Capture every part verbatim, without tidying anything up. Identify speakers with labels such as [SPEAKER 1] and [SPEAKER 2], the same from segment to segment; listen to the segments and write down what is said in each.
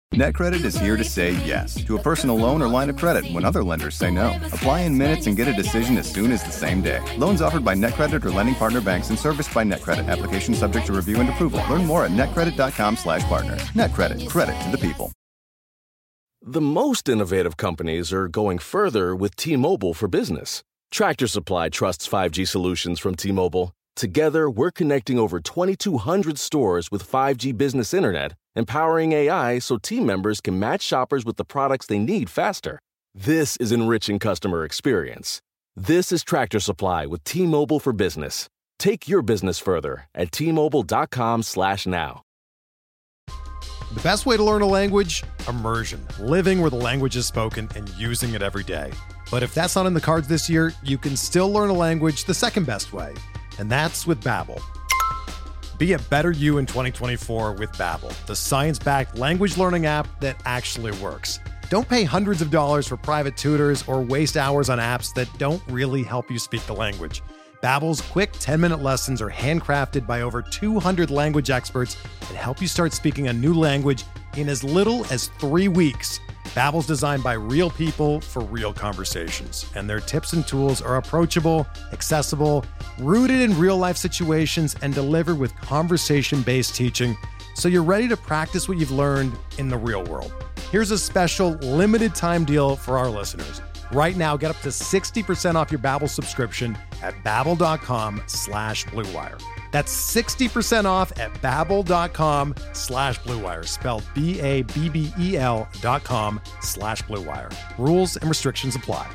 [SPEAKER 1] NetCredit is here to say yes to a personal loan or line of credit when other lenders say no. Apply in minutes and get a decision as soon as the same day. Loans offered by NetCredit or lending partner banks and serviced by NetCredit. Application subject to review and approval. Learn more at netcredit.com slash partner. NetCredit. Credit to the people.
[SPEAKER 2] The most innovative companies are going further with T-Mobile for Business. Tractor Supply trusts five G solutions from T-Mobile. Together, we're connecting over twenty-two hundred stores with five G business internet, empowering A I so team members can match shoppers with the products they need faster. This is enriching customer experience. This is Tractor Supply with T-Mobile for Business. Take your business further at T-Mobile.com slash now.
[SPEAKER 3] The best way to learn a language? Immersion. Living where the language is spoken and using it every day. But if that's not in the cards this year, you can still learn a language the second best way. And that's with Babbel. Be a better you in twenty twenty-four with Babbel, the science-backed language learning app that actually works. Don't pay hundreds of dollars for private tutors or waste hours on apps that don't really help you speak the language. Babbel's quick ten-minute lessons are handcrafted by over two hundred language experts that help you start speaking a new language in as little as three weeks. Babbel's designed by real people for real conversations, and their tips and tools are approachable, accessible, rooted in real-life situations, and delivered with conversation-based teaching, so you're ready to practice what you've learned in the real world. Here's a special limited-time deal for our listeners. Right now, get up to sixty percent off your Babbel subscription at babbel.com slash Blue Wire. That's sixty percent off at babbel.com slash Blue Wire, spelled B A B B E L dot com slash Blue Wire. Rules and restrictions apply.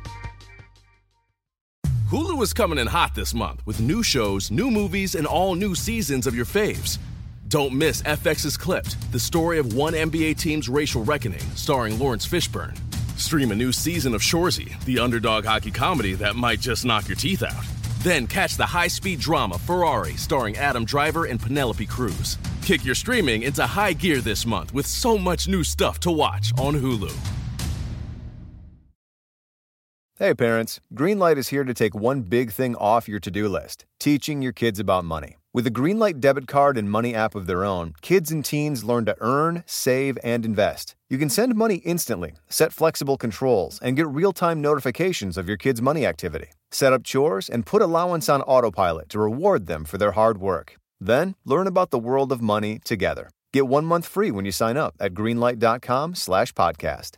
[SPEAKER 2] Hulu is coming in hot this month with new shows, new movies, and all new seasons of your faves. Don't miss F X's Clipped, the story of one N B A team's racial reckoning, starring Lawrence Fishburne. Stream a new season of Shoresy, the underdog hockey comedy that might just knock your teeth out. Then catch the high-speed drama Ferrari, starring Adam Driver and Penelope Cruz. Kick your streaming into high gear this month with so much new stuff to watch on Hulu.
[SPEAKER 1] Hey parents, Greenlight is here to take one big thing off your to-do list, teaching your kids about money. With a Greenlight debit card and money app of their own, kids and teens learn to earn, save, and invest. You can send money instantly, set flexible controls, and get real-time notifications of your kids' money activity. Set up chores and put allowance on autopilot to reward them for their hard work. Then, learn about the world of money together. Get one month free when you sign up at greenlight.com slash podcast.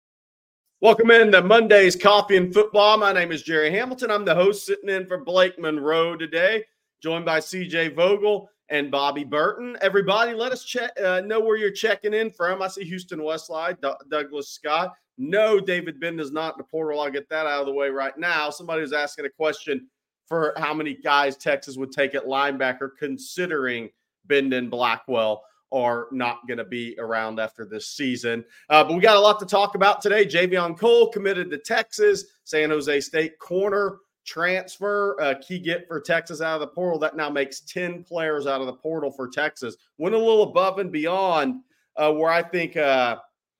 [SPEAKER 4] Welcome in to Monday's Coffee and Football. My name is Jerry Hamilton. I'm the host sitting in for Blake Monroe today, joined by C J Vogel and Bobby Burton. Everybody, let us check, uh, know where you're checking in from. I see Houston Westlight, D- Douglas Scott. No, David Bend is not in the portal. I'll get that out of the way right now. Somebody was asking a question for how many guys Texas would take at linebacker, considering Bend and Blackwell are not going to be around after this season. Uh, but we got a lot to talk about today. Javion Cole committed to Texas. San Jose State corner transfer, a key get for Texas out of the portal. That now makes ten players out of the portal for Texas. Went a little above and beyond uh, where I think uh,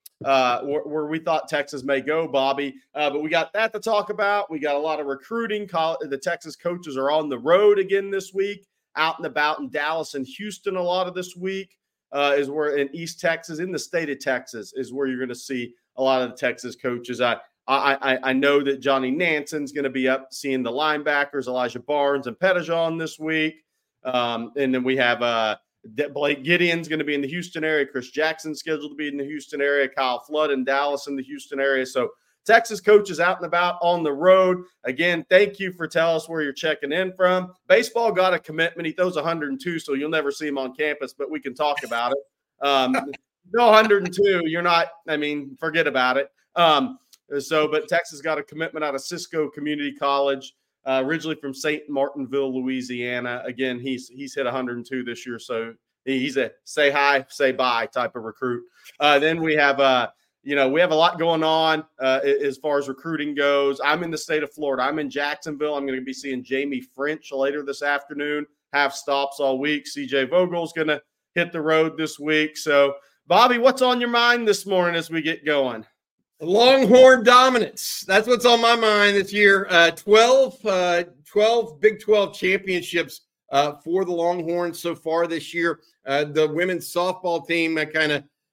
[SPEAKER 4] uh, where, where we thought Texas may go, Bobby. Uh, but we got that to talk about. We got a lot of recruiting. The Texas coaches are on the road again this week, out and about in Dallas and Houston a lot of this week. Uh, is where in East Texas, in the state of Texas, is where you're going to see a lot of the Texas coaches. I I, I know that Johnny Nanson's going to be up seeing the linebackers, Elijah Barnes and Pettijohn this week. Um, and then we have uh, Blake Gideon's going to be in the Houston area. Chris Jackson's scheduled to be in the Houston area. Kyle Flood in Dallas in the Houston area. So Texas coaches out and about on the road. Again, thank you for telling us where you're checking in from. Baseball got a commitment. He throws one hundred two, so you'll never see him on campus, but we can talk about it. Um, no one hundred two, you're not, I mean, forget about it. Um, so, but Texas got a commitment out of Cisco Community College, uh, originally from Saint Martinville, Louisiana. Again, he's he's hit one hundred two this year, so he's a say hi, say bye type of recruit. Uh, then we have uh, – You know, we have a lot going on uh, as far as recruiting goes. I'm in the state of Florida. I'm in Jacksonville. I'm going to be seeing Jamie French later this afternoon. Have stops all week. C J Vogel's going to hit the road this week. So, Bobby, what's on your mind this morning as we get going?
[SPEAKER 5] Longhorn dominance. That's what's on my mind this year. Uh, twelve, uh, twelve Big twelve championships uh, for the Longhorns so far this year. Uh, the women's softball team uh, kind of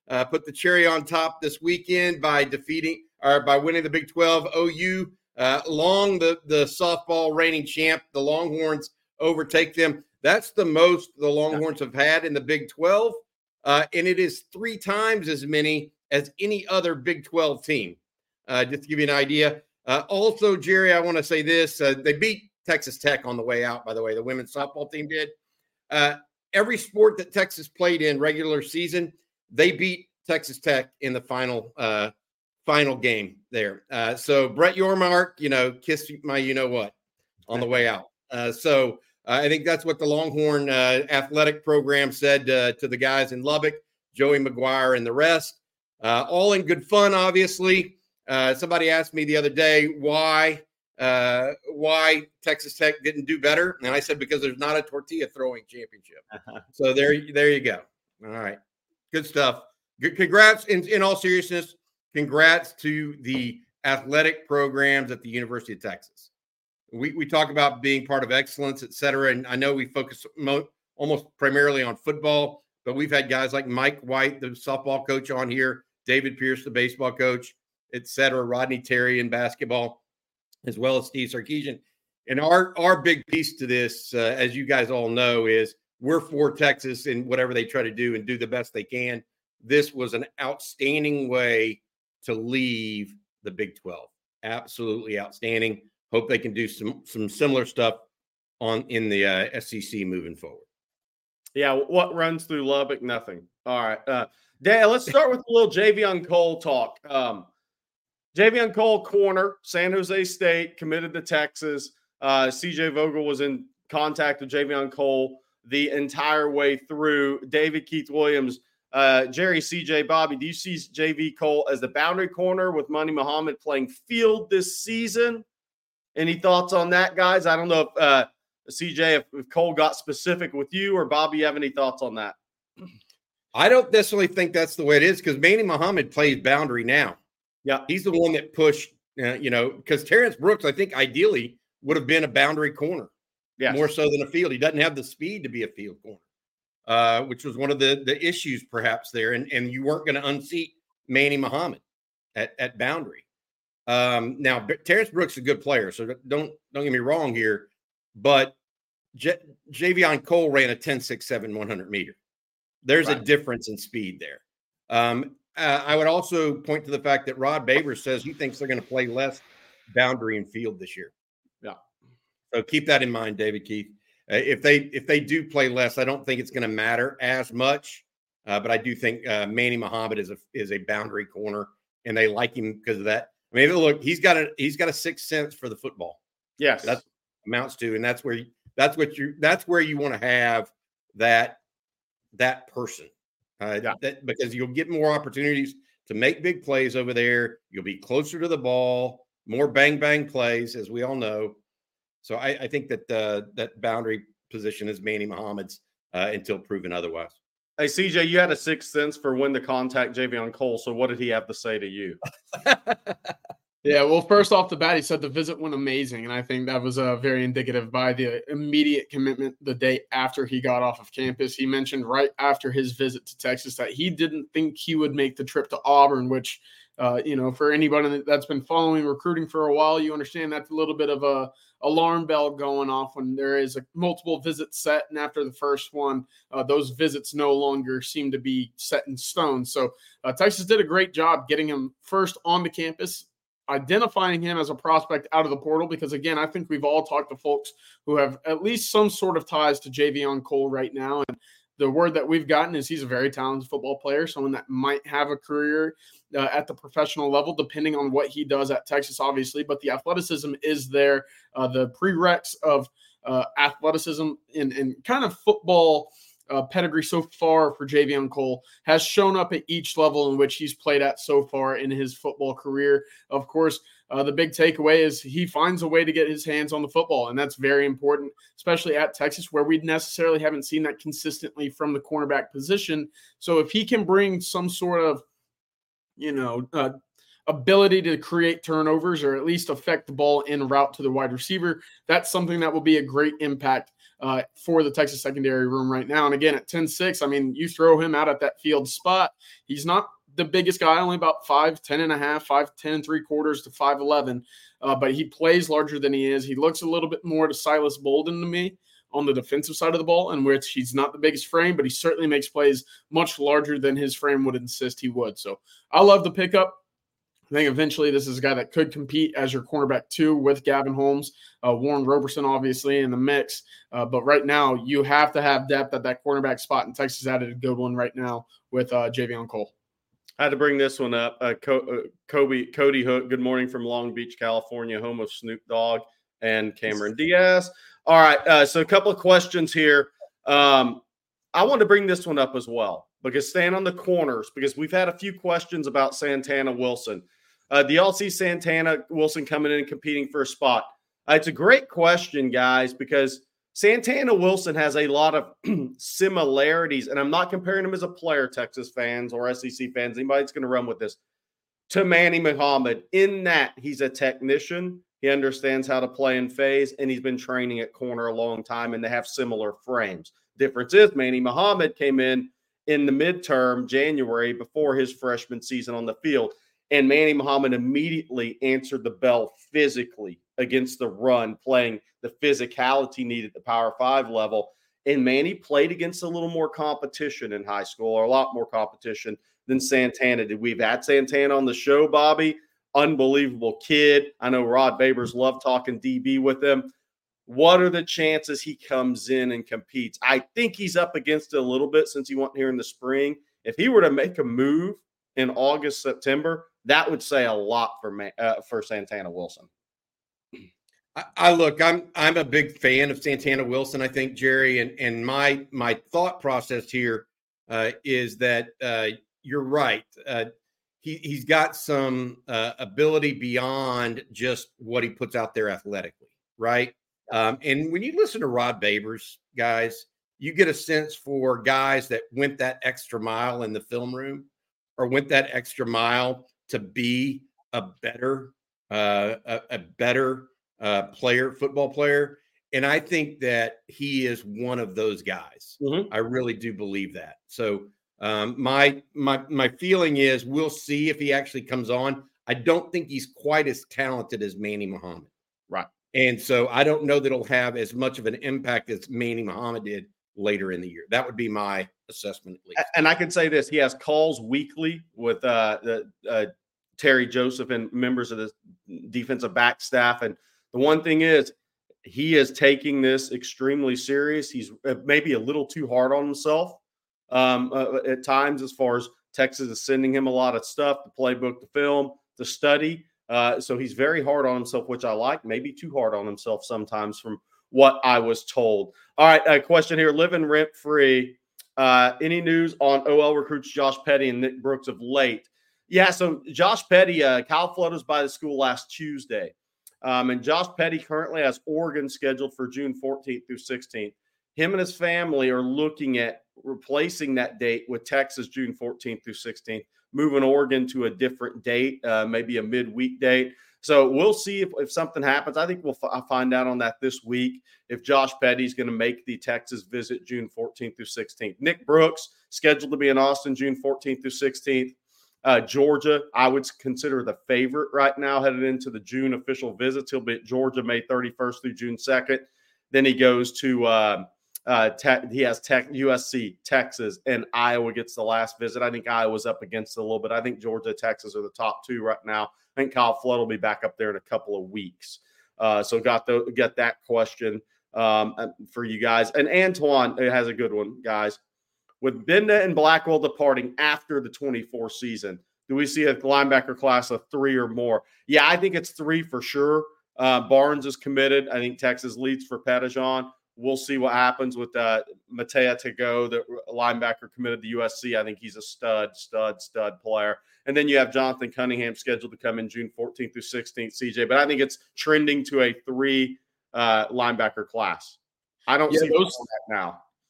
[SPEAKER 5] uh, put the cherry on top this weekend by defeating or by winning the Big twelve. O U, uh, long the, the softball reigning champ, the Longhorns overtake them. That's the most the Longhorns have had in the Big twelve, uh, and it is three times as many as any other Big twelve team. Uh, just to give you an idea. Uh, also, Jerry, I want to say this. Uh, they beat Texas Tech on the way out, by the way. The women's softball team did. Uh, every sport that Texas played in regular season, they beat Texas Tech in the final uh, final game there. Uh, so Brett Yormark, you know, kiss my you-know-what on the way out. Uh, so uh, I think that's what the Longhorn uh, athletic program said uh, to the guys in Lubbock, Joey McGuire and the rest. Uh, all in good fun, obviously. Uh, somebody asked me the other day why uh, why Texas Tech didn't do better, and I said because there's not a tortilla throwing championship. So there, there you go. All right, good stuff. Good, congrats. In, in all seriousness, congrats to the athletic programs at the University of Texas. We we talk about being part of excellence, et cetera, and I know we focus mo- almost primarily on football, but we've had guys like Mike White, the softball coach, on here, David Pierce, the baseball coach, et cetera, Rodney Terry in basketball, as well as Steve Sarkisian. And our, our big piece to this, uh, as you guys all know, is we're for Texas in whatever they try to do and do the best they can. This was an outstanding way to leave the Big twelve. Absolutely outstanding. Hope they can do some, some similar stuff on in the uh, S E C moving forward.
[SPEAKER 4] Yeah, what runs through Lubbock? Nothing. All right. Uh, Dan, let's start with a little Javion Cole talk. Um, Javion Cole, corner, San Jose State, committed to Texas. Uh, C J Vogel was in contact with Javion Cole the entire way through. David Keith Williams, uh, Jerry, C J, Bobby, do you see J V Cole as the boundary corner with Money Muhammad playing field this season? Any thoughts on that, guys? I don't know if uh, C J, if, if Cole got specific with you, or Bobby, you have any thoughts on that?
[SPEAKER 5] I don't necessarily think that's the way it is because Manny Muhammad plays boundary now. Yeah, he's the one that pushed, uh, you know, because Terrence Brooks, I think, ideally would have been a boundary corner, yes, more so than a field. He doesn't have the speed to be a field corner, uh, which was one of the the issues perhaps there. And and you weren't going to unseat Manny Muhammad at, at boundary. Um, now, Terrence Brooks is a good player, so don't don't get me wrong here, but J- Javion Cole ran a ten six seven one hundred meter. There's right. a difference in speed there. Um, uh, I would also point to the fact that Rod Baber says he thinks they're going to play less boundary and field this year. Yeah. So keep that in mind, David Keith. Uh, if they if they do play less, I don't think it's going to matter as much. Uh, but I do think uh, Manny Muhammad is a is a boundary corner, and they like him because of that. I mean, look, he's got a he's got a sixth sense for the football.
[SPEAKER 4] Yes,
[SPEAKER 5] that amounts to, and that's where you, that's what you that's where you want to have that that person, uh, yeah. that, because you'll get more opportunities to make big plays over there. You'll be closer to the ball, more bang bang plays, as we all know. So I, I think that uh, that boundary position is Manny Muhammad's uh, until proven otherwise.
[SPEAKER 4] Hey, C J, you had a sixth sense for when to contact Javion Cole. So what did he have to say to you?
[SPEAKER 6] Yeah, well, first off the bat, he said the visit went amazing. And I think that was uh, very indicative by the immediate commitment the day after he got off of campus. He mentioned right after his visit to Texas that he didn't think he would make the trip to Auburn, which, uh, you know, for anybody that's been following recruiting for a while, you understand that's a little bit of a alarm bell going off when there is a multiple visits set. And after the first one, uh, those visits no longer seem to be set in stone. So uh, Texas did a great job getting him first on the campus, identifying him as a prospect out of the portal, because again, I think we've all talked to folks who have at least some sort of ties to Javion Cole right now. And the word that we've gotten is he's a very talented football player, someone that might have a career uh, at the professional level, depending on what he does at Texas, obviously. But the athleticism is there. Uh, the prereqs of uh, athleticism and, and kind of football uh, pedigree so far for Javion Cole has shown up at each level in which he's played at so far in his football career. Of course, Uh, the big takeaway is he finds a way to get his hands on the football, and that's very important, especially at Texas, where we necessarily haven't seen that consistently from the cornerback position. So if he can bring some sort of, you know, uh, ability to create turnovers or at least affect the ball en route to the wide receiver, that's something that will be a great impact uh, for the Texas secondary room right now. And again, at ten six, I mean, you throw him out at that field spot, he's not the biggest guy, only about five ten and a half, five ten and three quarters to five eleven. Uh, but he plays larger than he is. He looks a little bit more to Silas Bolden to me on the defensive side of the ball, in which he's not the biggest frame, but he certainly makes plays much larger than his frame would insist he would. So I love the pickup. I think eventually this is a guy that could compete as your cornerback two with Gavin Holmes, uh, Warren Roberson, obviously, in the mix. Uh, but right now, you have to have depth at that cornerback spot, and Texas added a good one right now with uh, Javion Cole.
[SPEAKER 4] I had to bring this one up. Uh, Co- uh, Kobe, Cody Hook, good morning from Long Beach, California, home of Snoop Dogg and Cameron Diaz. All right, uh, so a couple of questions here. Um, I want to bring this one up as well, because staying on the corners, because we've had a few questions about Santana Wilson. Uh, do y'all see Santana Wilson coming in and competing for a spot? Uh, it's a great question, guys, because Santana Wilson has a lot of similarities, and I'm not comparing him as a player, Texas fans or S E C fans, anybody that's going to run with this, to Manny Muhammad, in that he's a technician, he understands how to play in phase, and he's been training at corner a long time, and they have similar frames. Difference is Manny Muhammad came in in the midterm, January, before his freshman season on the field, and Manny Muhammad immediately answered the bell physically against the run, playing the physicality needed at the Power Five level. And Manny played against a little more competition in high school, or a lot more competition than Santana did. We've had Santana on the show, Bobby. Unbelievable kid. I know Rod Babers loved talking D B with him. What are the chances he comes in and competes? I think he's up against it a little bit since he went here in the spring. If he were to make a move in August, September, that would say a lot for uh, for Santana Wilson.
[SPEAKER 5] I, I look, I'm I'm a big fan of Santana Wilson, I think, Jerry, and and my my thought process here uh, is that uh, you're right. Uh, he he's got some uh, ability beyond just what he puts out there athletically, right? Um, and when you listen to Rod Babers, guys, you get a sense for guys that went that extra mile in the film room, or went that extra mile to be a better, uh, a, a better uh, player, football player. And I think that he is one of those guys. Mm-hmm. I really do believe that. So um, my, my, my feeling is we'll see if he actually comes on. I don't think he's quite as talented as Manny Muhammad.
[SPEAKER 4] Right.
[SPEAKER 5] And so I don't know that it'll have as much of an impact as Manny Muhammad did later in the year. That would be my assessment, at least.
[SPEAKER 4] And I can say this: he has calls weekly with uh, the uh, Terry Joseph and members of the defensive back staff. And the one thing is, he is taking this extremely serious. He's maybe a little too hard on himself um, uh, at times, as far as Texas is sending him a lot of stuff, the playbook, the film, the study. Uh, so he's very hard on himself, which I like. Maybe too hard on himself sometimes, from what I was told. All right, a question here. Living rent free. Uh, any news on O L recruits Josh Petty and Nick Brooks of late? Yeah, so Josh Petty, uh, Kyle Flood was by the school last Tuesday. Um, and Josh Petty currently has Oregon scheduled for June fourteenth through sixteenth. Him and his family are looking at replacing that date with Texas June fourteenth through sixteenth, moving Oregon to a different date, uh, maybe a midweek date. So we'll see if, if something happens. I think we'll f- find out on that this week, if Josh Petty's going to make the Texas visit June fourteenth through sixteenth. Nick Brooks, scheduled to be in Austin June fourteenth through sixteenth. Uh, Georgia, I would consider the favorite right now headed into the June official visits. He'll be at Georgia May thirty-first through June second. Then he goes to uh, uh, te- he has tech, U S C, Texas, and Iowa gets the last visit. I think Iowa's up against it a little bit. I think Georgia, Texas are the top two right now. I think Kyle Flood will be back up there in a couple of weeks. Uh, so got the get that question um, for you guys. And Antoine has a good one, guys. With Benda and Blackwell departing after the twenty-four season, do we see a linebacker class of three or more? Yeah, I think it's three for sure. Uh, Barnes is committed. I think Texas leads for Pettijohn. We'll see what happens with uh, Matea Tago, the linebacker committed to U S C. I think he's a stud, stud, stud player. And then you have Jonathan Cunningham scheduled to come in June fourteenth through sixteenth, C J. But I think it's trending to a three uh, linebacker class. I don't
[SPEAKER 6] yeah,
[SPEAKER 4] see
[SPEAKER 6] those
[SPEAKER 4] that now.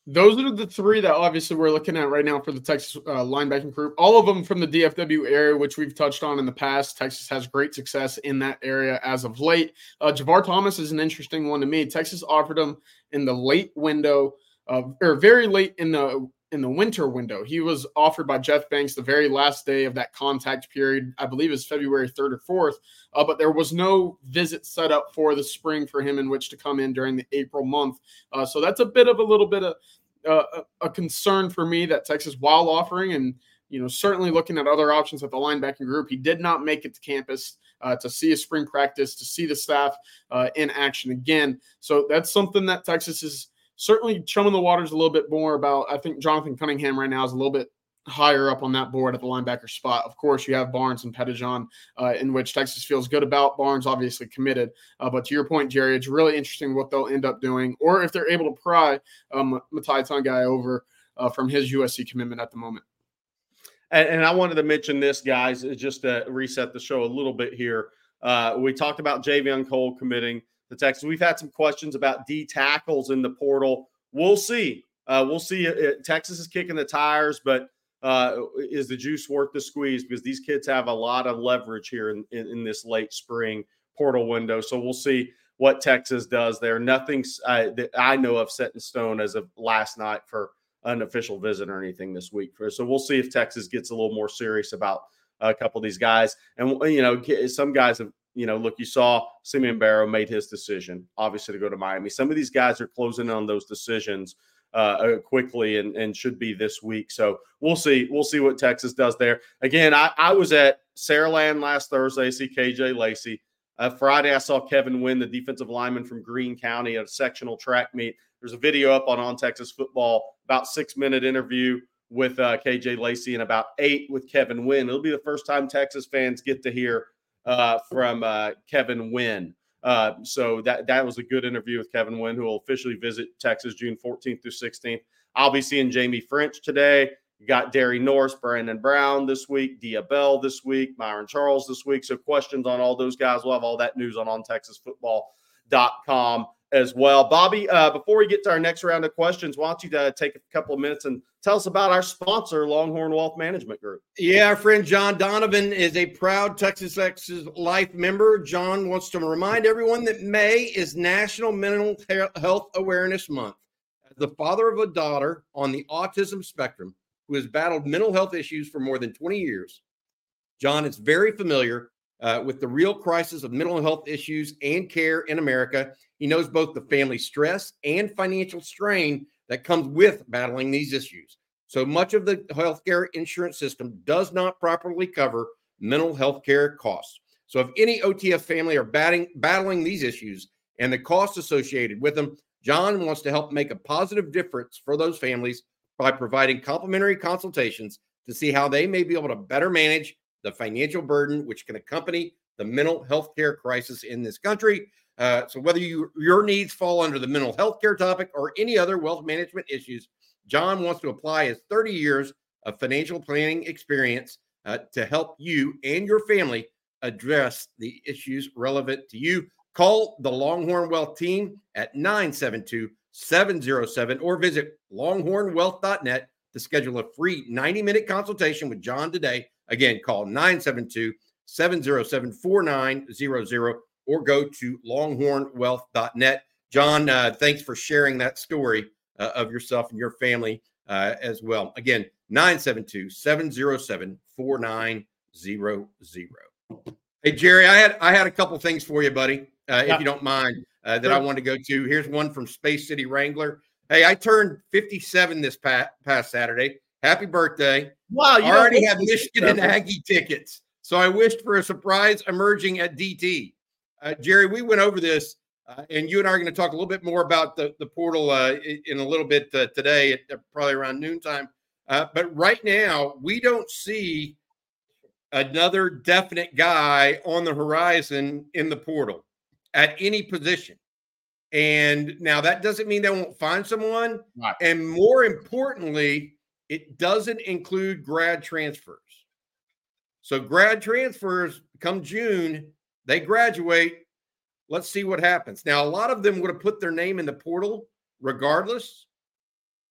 [SPEAKER 6] Those are the three that obviously we're looking at right now for the Texas uh, linebacking group. All of them from the D F W area, which we've touched on in the past. Texas has great success in that area as of late. Uh, Javar Thomas is an interesting one to me. Texas offered him in the late window, uh, or very late in the in the winter window. He was offered by Jeff Banks the very last day of that contact period. I believe it's February third or fourth, uh, but there was no visit set up for the spring for him in which to come in during the April month. Uh, so that's a bit of a little bit of uh, a concern for me that Texas, while offering and, you know, certainly looking at other options at the linebacking group, he did not make it to campus uh, to see a spring practice, to see the staff uh, in action again. So that's something that Texas is certainly chumming the waters a little bit more about. I think Jonathan Cunningham right now is a little bit higher up on that board at the linebacker spot. Of course, you have Barnes and Pettijohn, uh, in which Texas feels good about. Barnes obviously committed. Uh, but to your point, Jerry, it's really interesting what they'll end up doing, or if they're able to pry um, Matai Tungai over uh, from his U S C commitment at the moment.
[SPEAKER 4] And, and I wanted to mention this, guys, just to reset the show a little bit here. Uh, we talked about Javion Cole committing to Texas. We've had some questions about D tackles in the portal. We'll see. Uh, we'll see. It, Texas is kicking the tires, but uh, is the juice worth the squeeze? Because these kids have a lot of leverage here in, in, in this late spring portal window. So we'll see what Texas does there. Nothing uh, that I know of set in stone as of last night for an official visit or anything this week. So we'll see if Texas gets a little more serious about a couple of these guys. And, you know, some guys have, you know, look, you saw Simeon Barrow made his decision, obviously, to go to Miami. Some of these guys are closing on those decisions uh, quickly and, and should be this week. So we'll see. We'll see what Texas does there. Again, I, I was at Saraland last Thursday, see K J Lacey. Uh, Friday, I saw Kevin Wynn, the defensive lineman from Greene County, at a sectional track meet. There's a video up on On Texas Football, about six-minute interview with uh, K J Lacey and about eight with Kevin Wynn. It'll be the first time Texas fans get to hear uh, from uh, Kevin Wynn. Uh, so that that was a good interview with Kevin Wynn, who will officially visit Texas June fourteenth through sixteenth. I'll be seeing Jamie French today. You got Derry Norris, Brandon Brown this week, Dia Bell this week, Myron Charles this week. So questions on all those guys. We'll have all that news on on texas football dot com as well. Bobby, uh, before we get to our next round of questions, why don't you uh, take a couple of minutes and tell us about our sponsor, Longhorn Wealth Management Group.
[SPEAKER 5] Yeah, our friend John Donovan is a proud Texas Texas Life member. John wants to remind everyone that May is National Mental Health Awareness Month. As the father of a daughter on the autism spectrum who has battled mental health issues for more than twenty years, John is very familiar uh, with the real crisis of mental health issues and care in America. He knows both the family stress and financial strain that comes with battling these issues. So much of the healthcare insurance system does not properly cover mental health care costs. So if any O T F family are batting, battling these issues and the costs associated with them, John wants to help make a positive difference for those families by providing complimentary consultations to see how they may be able to better manage the financial burden which can accompany the mental health care crisis in this country. Uh, so whether you, your needs fall under the mental health care topic or any other wealth management issues, John wants to apply his thirty years of financial planning experience uh, to help you and your family address the issues relevant to you. Call the Longhorn Wealth team at nine seven two, seven zero seven or visit longhorn wealth dot net to schedule a free ninety minute consultation with John today. Again, call nine seven two, seven zero seven, four nine zero zero or go to longhorn wealth dot net. John, uh, thanks for sharing that story uh, of yourself and your family uh, as well. Again, nine seven two, seven zero seven, four nine zero zero. Hey, Jerry, I had I had a couple things for you, buddy, uh, yeah. if you don't mind, uh, that sure. I wanted to go to. Here's one from Space City Wrangler. Hey, I turned fifty-seven this past, past Saturday. Happy birthday.
[SPEAKER 4] Wow. You
[SPEAKER 5] I already have Michigan and Aggie tickets, so I wished for a surprise emerging at D T. Uh, Jerry, we went over this, uh, and you and I are going to talk a little bit more about the, the portal uh, in a little bit uh, today, at, at probably around noontime. Uh, but right now, we don't see another definite guy on the horizon in the portal at any position. And now that doesn't mean they won't find someone.
[SPEAKER 6] Right.
[SPEAKER 5] And more importantly, it doesn't include grad transfers. So grad transfers come June, they graduate. Let's see what happens. Now, a lot of them would have put their name in the portal regardless,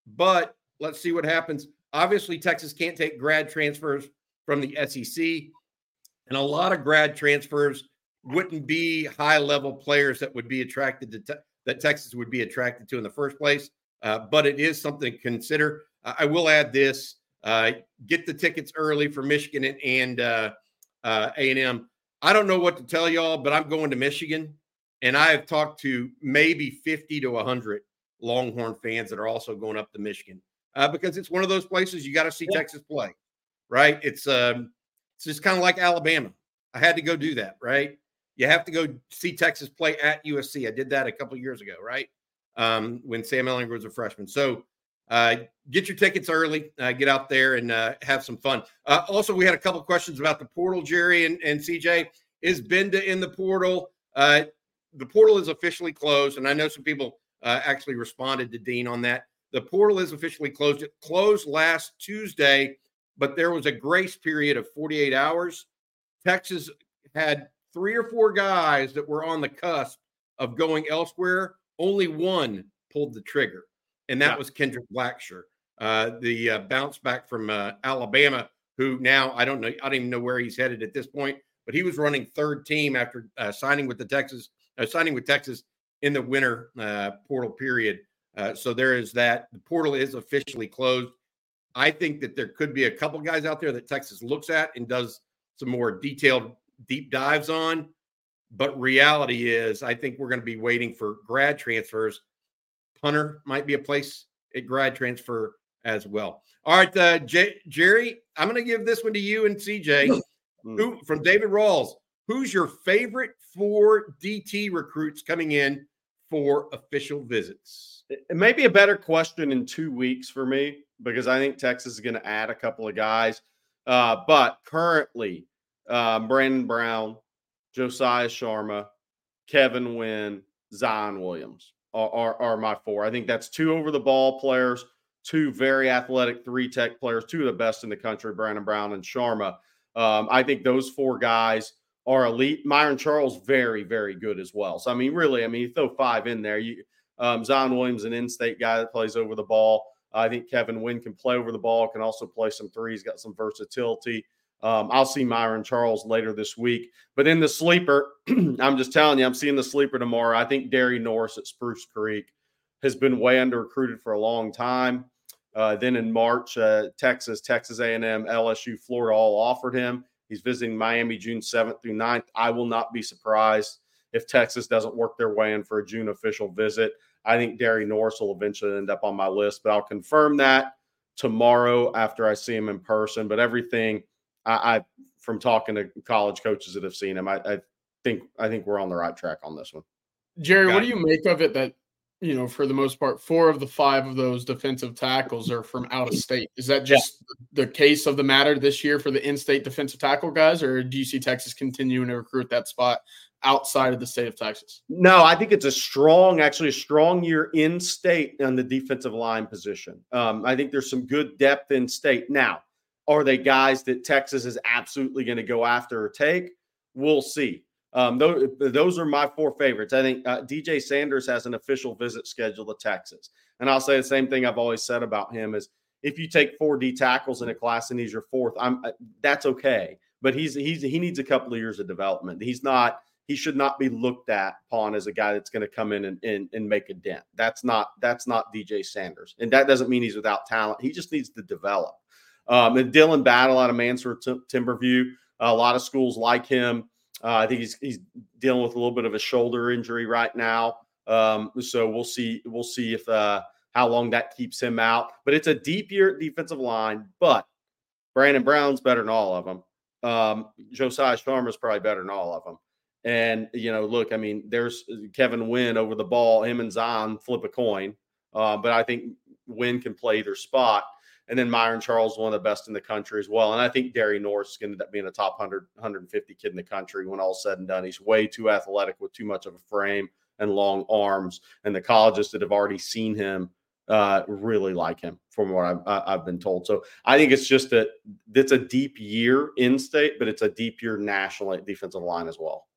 [SPEAKER 5] but let's see what happens. Obviously, Texas can't take grad transfers from the S E C, and a lot of grad transfers wouldn't be high-level players that would be attracted to te- that Texas would be attracted to in the first place. Uh, but it is something to consider. Uh, I will add this: uh, get the tickets early for Michigan and, and uh, uh, A and M. I don't know what to tell y'all, but I'm going to Michigan, and I have talked to maybe fifty to one hundred Longhorn fans that are also going up to Michigan uh, because it's one of those places you got to see yeah. Texas play, right? It's um, it's just kind of like Alabama. I had to go do that, right? You have to go see Texas play at U S C. I did that a couple of years ago, right? Um, when Sam Ehlinger was a freshman. So uh, get your tickets early, uh, get out there and uh, have some fun. Uh, also, we had a couple of questions about the portal, Jerry and, and C J. Is Benda in the portal? Uh, the portal is officially closed, and I know some people uh, actually responded to Dean on that. The portal is officially closed. It closed last Tuesday, but there was a grace period of forty-eight hours. Texas had three or four guys that were on the cusp of going elsewhere. Only one pulled the trigger, and that yeah. was Kendrick Blacksher, uh, the uh, bounce back from uh, Alabama, who now I don't know, I don't even know where he's headed at this point, but he was running third team after uh, signing with the Texas, uh, signing with Texas in the winter uh, portal period. Uh, so there is that. The portal is officially closed. I think that there could be a couple guys out there that Texas looks at and does some more detailed deep dives on. But reality is, I think we're going to be waiting for grad transfers. Punter might be a place at grad transfer as well. All right, uh, J- Jerry, I'm going to give this one to you and C J. Who, from David Rawls, who's your favorite four D T recruits coming in for official visits?
[SPEAKER 4] It may be a better question in two weeks for me because I think Texas is going to add a couple of guys. Uh, but currently, uh, Brandon Brown, Josiah Sharma, Kevin Wynn, Zion Williams are, are, are my four. I think that's two over the ball players, two very athletic three tech players, two of the best in the country, Brandon Brown and Sharma. Um, I think those four guys are elite. Myron Charles, very, very good as well. So, I mean, really, I mean, you throw five in there. You, um, Zion Williams, an in-state guy that plays over the ball. I think Kevin Wynn can play over the ball, can also play some threes, got some versatility. Um, I'll see Myron Charles later this week. But in the sleeper, I'm just telling you, I'm seeing the sleeper tomorrow. I think Derry Norris at Spruce Creek has been way under-recruited for a long time. Uh, then in March, uh, Texas, Texas A and M, L S U, Florida all offered him. He's visiting Miami June seventh through ninth. I will not be surprised if Texas doesn't work their way in for a June official visit. I think Derry Norris will eventually end up on my list, but I'll confirm that tomorrow after I see him in person. But everything I, I from talking to college coaches that have seen him, I, I think I think we're on the right track on this one.
[SPEAKER 6] Jerry, Got what it. do you make of it that, you know, for the most part, four of the five of those defensive tackles are from out of state? Is that just yeah. the case of the matter this year for the in-state defensive tackle guys, or do you see Texas continuing to recruit that spot outside of the state of Texas?
[SPEAKER 4] No, I think it's a strong, actually a strong year in state on the defensive line position. Um, I think there's some good depth in state. Now, are they guys that Texas is absolutely going to go after or take? We'll see. Um, those, those are my four favorites. I think uh, D J Sanders has an official visit scheduled to Texas. And I'll say the same thing I've always said about him is if you take four D tackles in a class and he's your fourth, I'm that's okay. But he's he's he needs a couple of years of development. He's not he should not be looked at upon as a guy that's going to come in and, and, and make a dent. That's not that's not D J Sanders. And that doesn't mean he's without talent. He just needs to develop. Um, and Dylan Battle out of Mansfield T- Timberview, a lot of schools like him. Uh, I think he's he's dealing with a little bit of a shoulder injury right now, um, so we'll see we'll see if uh, how long that keeps him out. But it's a deep year at defensive line. But Brandon Brown's better than all of them. Um, Josiah Sharma is probably better than all of them. And you know, look, I mean, there's Kevin Wynn over the ball. Him and Zion flip a coin, uh, but I think Wynn can play either spot. And then Myron Charles is one of the best in the country as well. And I think Derry Norris is going to end up being a top one hundred, one hundred fifty kid in the country when all's said and done. He's way too athletic with too much of a frame and long arms. And the colleges that have already seen him uh, really like him from what I've, I've been told. So I think it's just that it's a deep year in state, but it's a deep year national defensive line as well.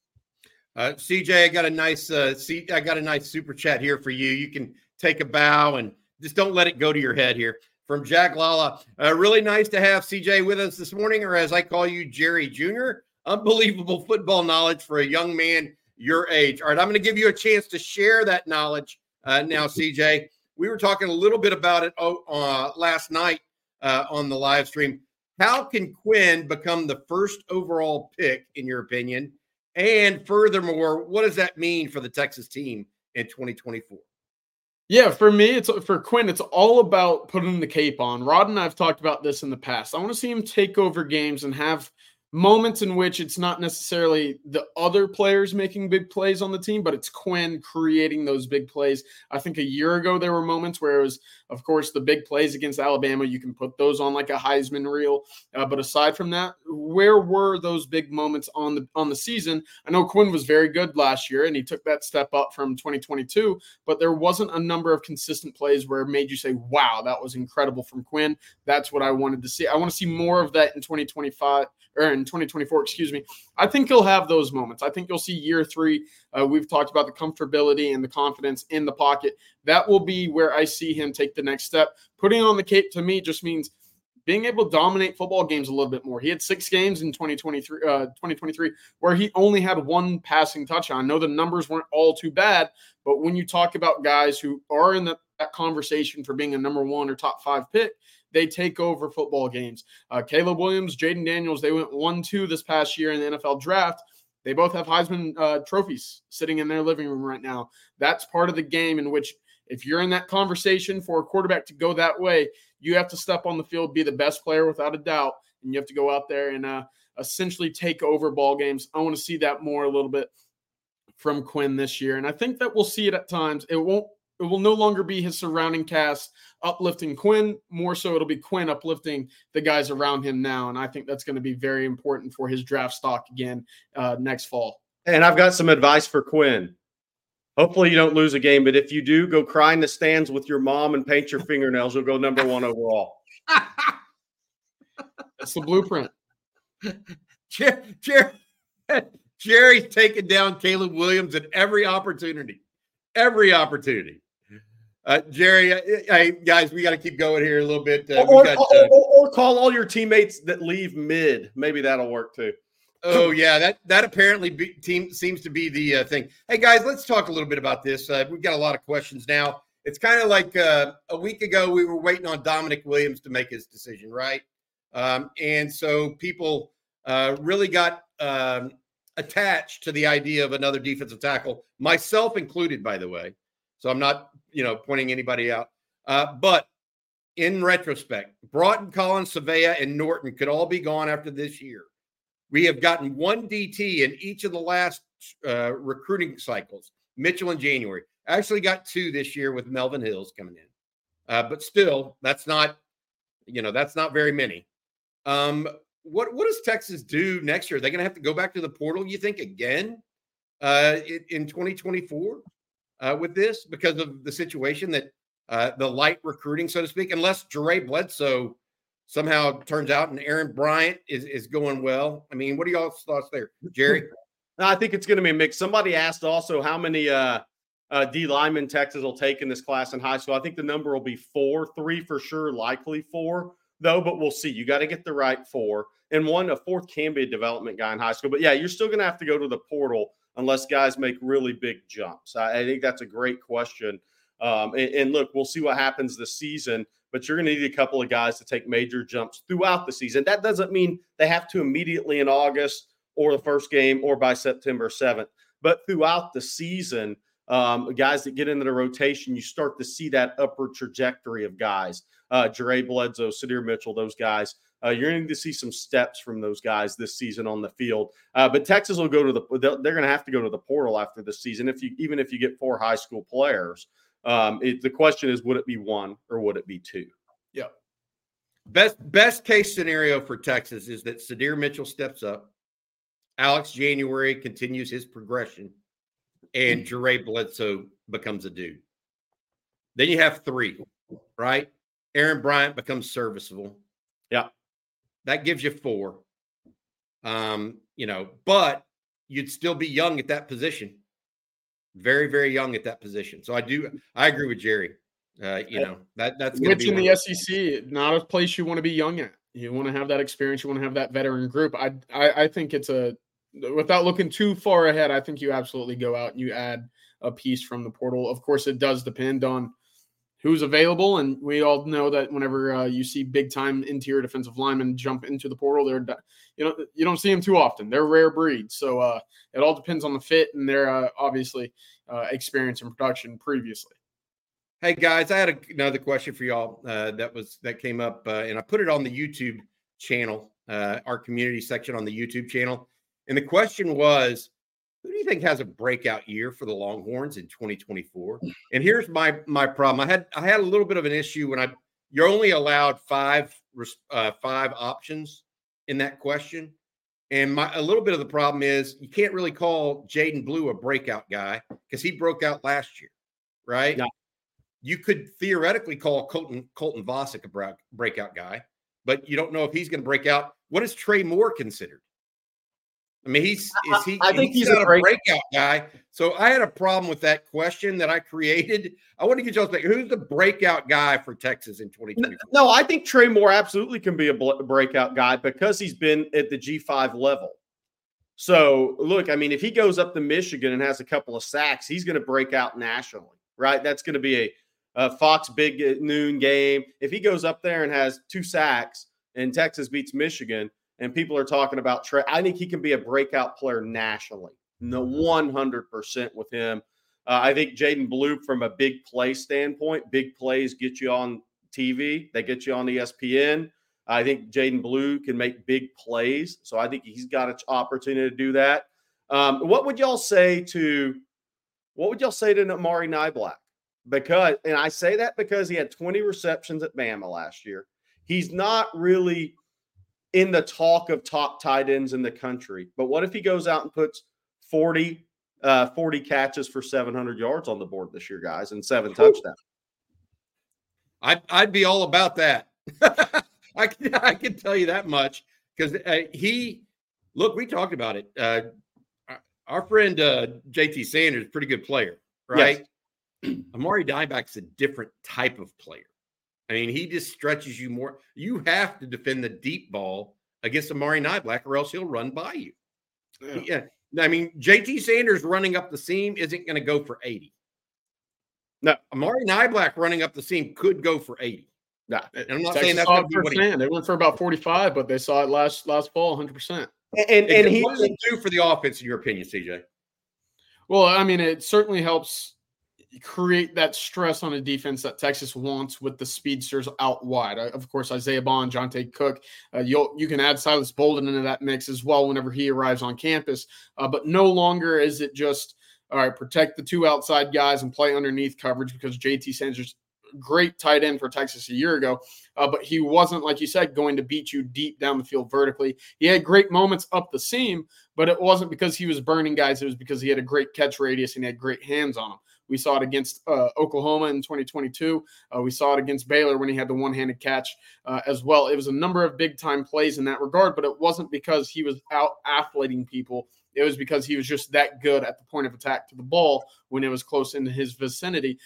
[SPEAKER 5] Uh, C J, I got a nice uh, C, I got a nice super chat here for you. You can take a bow and just don't let it go to your head here. From Jack Lala, uh, really nice to have C J with us this morning, or as I call you, Jerry Junior Unbelievable football knowledge for a young man your age. All right, I'm going to give you a chance to share that knowledge uh, now, C J. We were talking a little bit about it uh, last night uh, on the live stream. How can Quinn become the first overall pick, in your opinion? And furthermore, what does that mean for the Texas team in twenty twenty-four?
[SPEAKER 6] Yeah, for me, it's for Quinn, it's all about putting the cape on. Rod and I have talked about this in the past. I want to see him take over games and have moments in which it's not necessarily the other players making big plays on the team, but it's Quinn creating those big plays. I think a year ago, there were moments where it was, of course, the big plays against Alabama. You can put those on like a Heisman reel. Uh, but aside from that, where were those big moments on the on the season? I know Quinn was very good last year, and he took that step up from twenty twenty-two, but there wasn't a number of consistent plays where it made you say, wow, that was incredible from Quinn. That's what I wanted to see. I want to see more of that in twenty twenty-five or in twenty twenty-four, excuse me. I think he'll have those moments. I think you'll see year three. Uh, we've talked about the comfortability and the confidence in the pocket. That will be where I see him take the next step. Putting on the cape to me just means being able to dominate football games a little bit more. He had six games in twenty twenty-three, uh, twenty twenty-three where he only had one passing touchdown. I know the numbers weren't all too bad, but when you talk about guys who are in the, that conversation for being a number one or top five pick, they take over football games. Uh, Caleb Williams, Jaden Daniels, they went one two this past year in the N F L draft. They both have Heisman uh, trophies sitting in their living room right now. That's part of the game in which if you're in that conversation for a quarterback to go that way, you have to step on the field, be the best player without a doubt, and you have to go out there and uh, essentially take over ball games. I want to see that more a little bit from Quinn this year, and I think that we'll see it at times. It won't. It will no longer be his surrounding cast uplifting Quinn. More so, it'll be Quinn uplifting the guys around him now, and I think that's going to be very important for his draft stock again uh, next fall.
[SPEAKER 4] And I've got some advice for Quinn. Hopefully you don't lose a game, but if you do, go cry in the stands with your mom and paint your fingernails. You'll go number one overall.
[SPEAKER 6] That's the blueprint.
[SPEAKER 5] Jer- Jer- Jerry's taking down Caleb Williams at every opportunity. Every opportunity. Uh, Jerry, hey, guys, we got to keep going here a little bit. Uh,
[SPEAKER 4] or,
[SPEAKER 5] got,
[SPEAKER 4] or,
[SPEAKER 5] uh,
[SPEAKER 4] or, or call all your teammates that leave mid. Maybe that'll work too.
[SPEAKER 5] Oh, yeah, that that apparently be, team seems to be the uh, thing. Hey, guys, let's talk a little bit about this. Uh, we've got a lot of questions now. It's kind of like uh, a week ago we were waiting on Dominic Williams to make his decision, right? Um, and so people uh, really got um, attached to the idea of another defensive tackle, myself included, by the way. So I'm not, you know, pointing anybody out. Uh, but in retrospect, Broughton, Collins, Savea, and Norton could all be gone after this year. We have gotten one D T in each of the last uh, recruiting cycles, Mitchell in January. Actually got two this year with Melvin Hills coming in. Uh, but still, that's not, you know, that's not very many. Um, what, what does Texas do next year? Are they going to have to go back to the portal, you think, again uh, in, in twenty twenty-four uh, with this because of the situation that uh, the light recruiting, so to speak, unless Jeray Bledsoe somehow turns out and Aaron Bryant is, is going well. I mean, what are y'all's thoughts there, Jerry?
[SPEAKER 4] I think it's going to be a mix. Somebody asked also how many uh, uh, D linemen Texas will take in this class in high school. I think the number will be four, three for sure, likely four, though, but we'll see. You got to get the right four. And one, a fourth can be a development guy in high school. But, yeah, you're still going to have to go to the portal unless guys make really big jumps. I, I think that's a great question. Um, and, and, look, we'll see what happens this season. But you're going to need a couple of guys to take major jumps throughout the season. That doesn't mean they have to immediately in August or the first game or by September seventh. But throughout the season, um, guys that get into the rotation, you start to see that upward trajectory of guys. Uh, Jeray Bledsoe, Sadir Mitchell, those guys. Uh, you're going to see some steps from those guys this season on the field. Uh, but Texas will go to the – they're going to have to go to the portal after the season, if you even if you get four high school players. Um, it, the question is, would it be one or would it be two?
[SPEAKER 5] Yeah. Best best case scenario for Texas is that Sadir Mitchell steps up, Alex January continues his progression, and Jeray Bledsoe becomes a dude. Then you have three, right? Aaron Bryant becomes serviceable.
[SPEAKER 4] Yeah.
[SPEAKER 5] That gives you four. Um, you know, but you'd still be young at that position. Very, very young at that position. So I do, I agree with Jerry. Uh, you know, that that's
[SPEAKER 6] going
[SPEAKER 5] going
[SPEAKER 6] to
[SPEAKER 5] to
[SPEAKER 6] be
[SPEAKER 5] in
[SPEAKER 6] the S E C, not a place you want to be young at. You want to have that experience. You want to have that veteran group. I, I, I think it's a, without looking too far ahead, I think you absolutely go out and you add a piece from the portal. Of course, it does depend on who's available. And we all know that whenever uh, you see big time interior defensive linemen jump into the portal, they're, you know, you don't see them too often. They're rare breeds. So uh, it all depends on the fit and their uh, obviously uh, experience and production previously.
[SPEAKER 5] Hey guys, I had a, another question for y'all uh, that was that came up, uh, and I put it on the YouTube channel, uh, our community section on the YouTube channel. And the question was, who do you think has a breakout year for the Longhorns in twenty twenty-four? And here's my my problem. I had I had a little bit of an issue when I you're only allowed five uh, five options in that question, and my a little bit of the problem is you can't really call Jaden Blue a breakout guy because he broke out last year, right?
[SPEAKER 4] Yeah.
[SPEAKER 5] You could theoretically call Colton Colton Vasek a breakout guy, but you don't know if he's going to break out. What is Trey Moore considered? I mean, he's is he?
[SPEAKER 4] I, I think
[SPEAKER 5] he's,
[SPEAKER 4] he's
[SPEAKER 5] not
[SPEAKER 4] a,
[SPEAKER 5] a
[SPEAKER 4] break-
[SPEAKER 5] breakout guy. So I had a problem with that question that I created. I want to get y'all's take. Who's the breakout guy for Texas in twenty twenty-four?
[SPEAKER 4] No, I think Trey Moore absolutely can be a breakout guy because he's been at the G five level. So look, I mean, if he goes up to Michigan and has a couple of sacks, he's going to break out nationally, right? That's going to be a Uh, Fox big at noon game. If he goes up there and has two sacks and Texas beats Michigan and people are talking about Trey, I think he can be a breakout player nationally. No, one hundred percent with him. Uh, I think Jaden Blue, from a big play standpoint, big plays get you on T V. They get you on E S P N. I think Jaden Blue can make big plays. So I think he's got an opportunity to do that. Um, what would y'all say to, what would y'all say to Amari Niblack? Because, and I say that because he had twenty receptions at Bama last year. He's not really in the talk of top tight ends in the country. But what if he goes out and puts forty, uh, forty catches for seven hundred yards on the board this year, guys, and seven touchdowns?
[SPEAKER 5] I'd, I'd be all about that. I can, I can tell you that much because uh, he, look, we talked about it. Uh, our friend uh, J T Sanders, pretty good player, right? Yes. Amari Niblack's a different type of player. I mean, he just stretches you more. You have to defend the deep ball against Amari Niblack or else he'll run by you. Yeah. yeah. I mean, J T Sanders running up the seam isn't going to go for eighty. No, Amari Niblack running up the seam could go for eighty.
[SPEAKER 6] No,
[SPEAKER 5] and I'm not
[SPEAKER 6] Texas
[SPEAKER 5] saying that's going to be
[SPEAKER 6] what he, They went for about forty-five, but they saw it last last fall, one hundred percent.
[SPEAKER 4] And, and, and he
[SPEAKER 5] what does it do for the offense, in your opinion, C J?
[SPEAKER 6] Well, I mean, it certainly helps create that stress on a defense that Texas wants with the speedsters out wide. Uh, of course, Isaiah Bond, Jonte Cook, uh, you'll, you can add Silas Bolden into that mix as well whenever he arrives on campus. Uh, but no longer is it just, all right, protect the two outside guys and play underneath coverage because J T Sanders, great tight end for Texas a year ago, uh, but he wasn't, like you said, going to beat you deep down the field vertically. He had great moments up the seam, but it wasn't because he was burning guys. It was because he had a great catch radius and he had great hands on them. We saw it against uh, Oklahoma in twenty twenty-two. Uh, we saw it against Baylor when he had the one-handed catch uh, as well. It was a number of big-time plays in that regard, but it wasn't because he was out-athleting people. It was because he was just that good at the point of attack to the ball when it was close into his vicinity.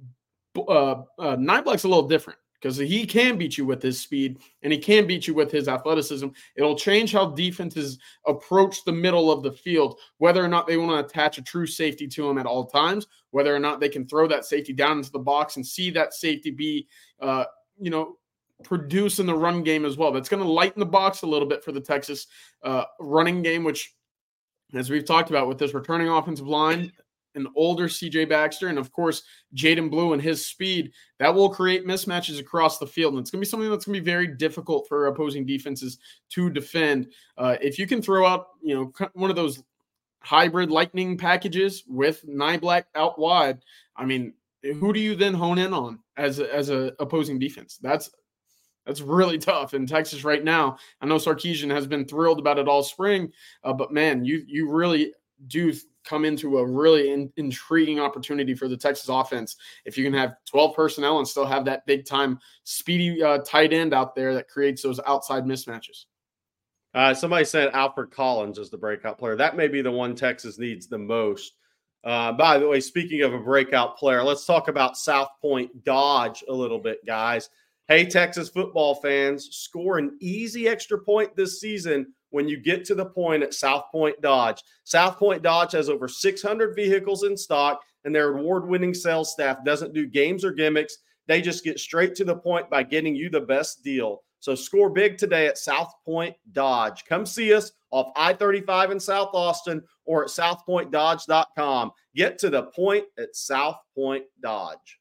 [SPEAKER 6] Uh, uh, Niblack's a little different because he can beat you with his speed and he can beat you with his athleticism. It'll change how defenses approach the middle of the field, whether or not they want to attach a true safety to him at all times, whether or not they can throw that safety down into the box and see that safety be, uh, you know, produce in the run game as well. That's going to lighten the box a little bit for the Texas uh, running game, which, as we've talked about with this returning offensive line, an older C J Baxter, and of course, Jaden Blue and his speed, that will create mismatches across the field. And it's going to be something that's going to be very difficult for opposing defenses to defend. Uh, if you can throw out, you know, one of those hybrid lightning packages with Niblack out wide, I mean, who do you then hone in on as a, as a opposing defense? That's That's really tough in Texas right now. I know Sarkisian has been thrilled about it all spring, uh, but man, you you really do come into a really in, intriguing opportunity for the Texas offense if you can have twelve personnel and still have that big time speedy uh, tight end out there that creates those outside mismatches.
[SPEAKER 4] Uh, somebody said Alfred Collins is the breakout player. That may be the one Texas needs the most. Uh, by the way, speaking of a breakout player, let's talk about South Point Dodge a little bit, guys. Hey, Texas football fans, score an easy extra point this season when you get to the point at South Point Dodge. South Point Dodge has over six hundred vehicles in stock, and their award-winning sales staff doesn't do games or gimmicks. They just get straight to the point by getting you the best deal. So score big today at South Point Dodge. Come see us off I thirty-five in South Austin or at south point dodge dot com. Get to the point at South Point Dodge.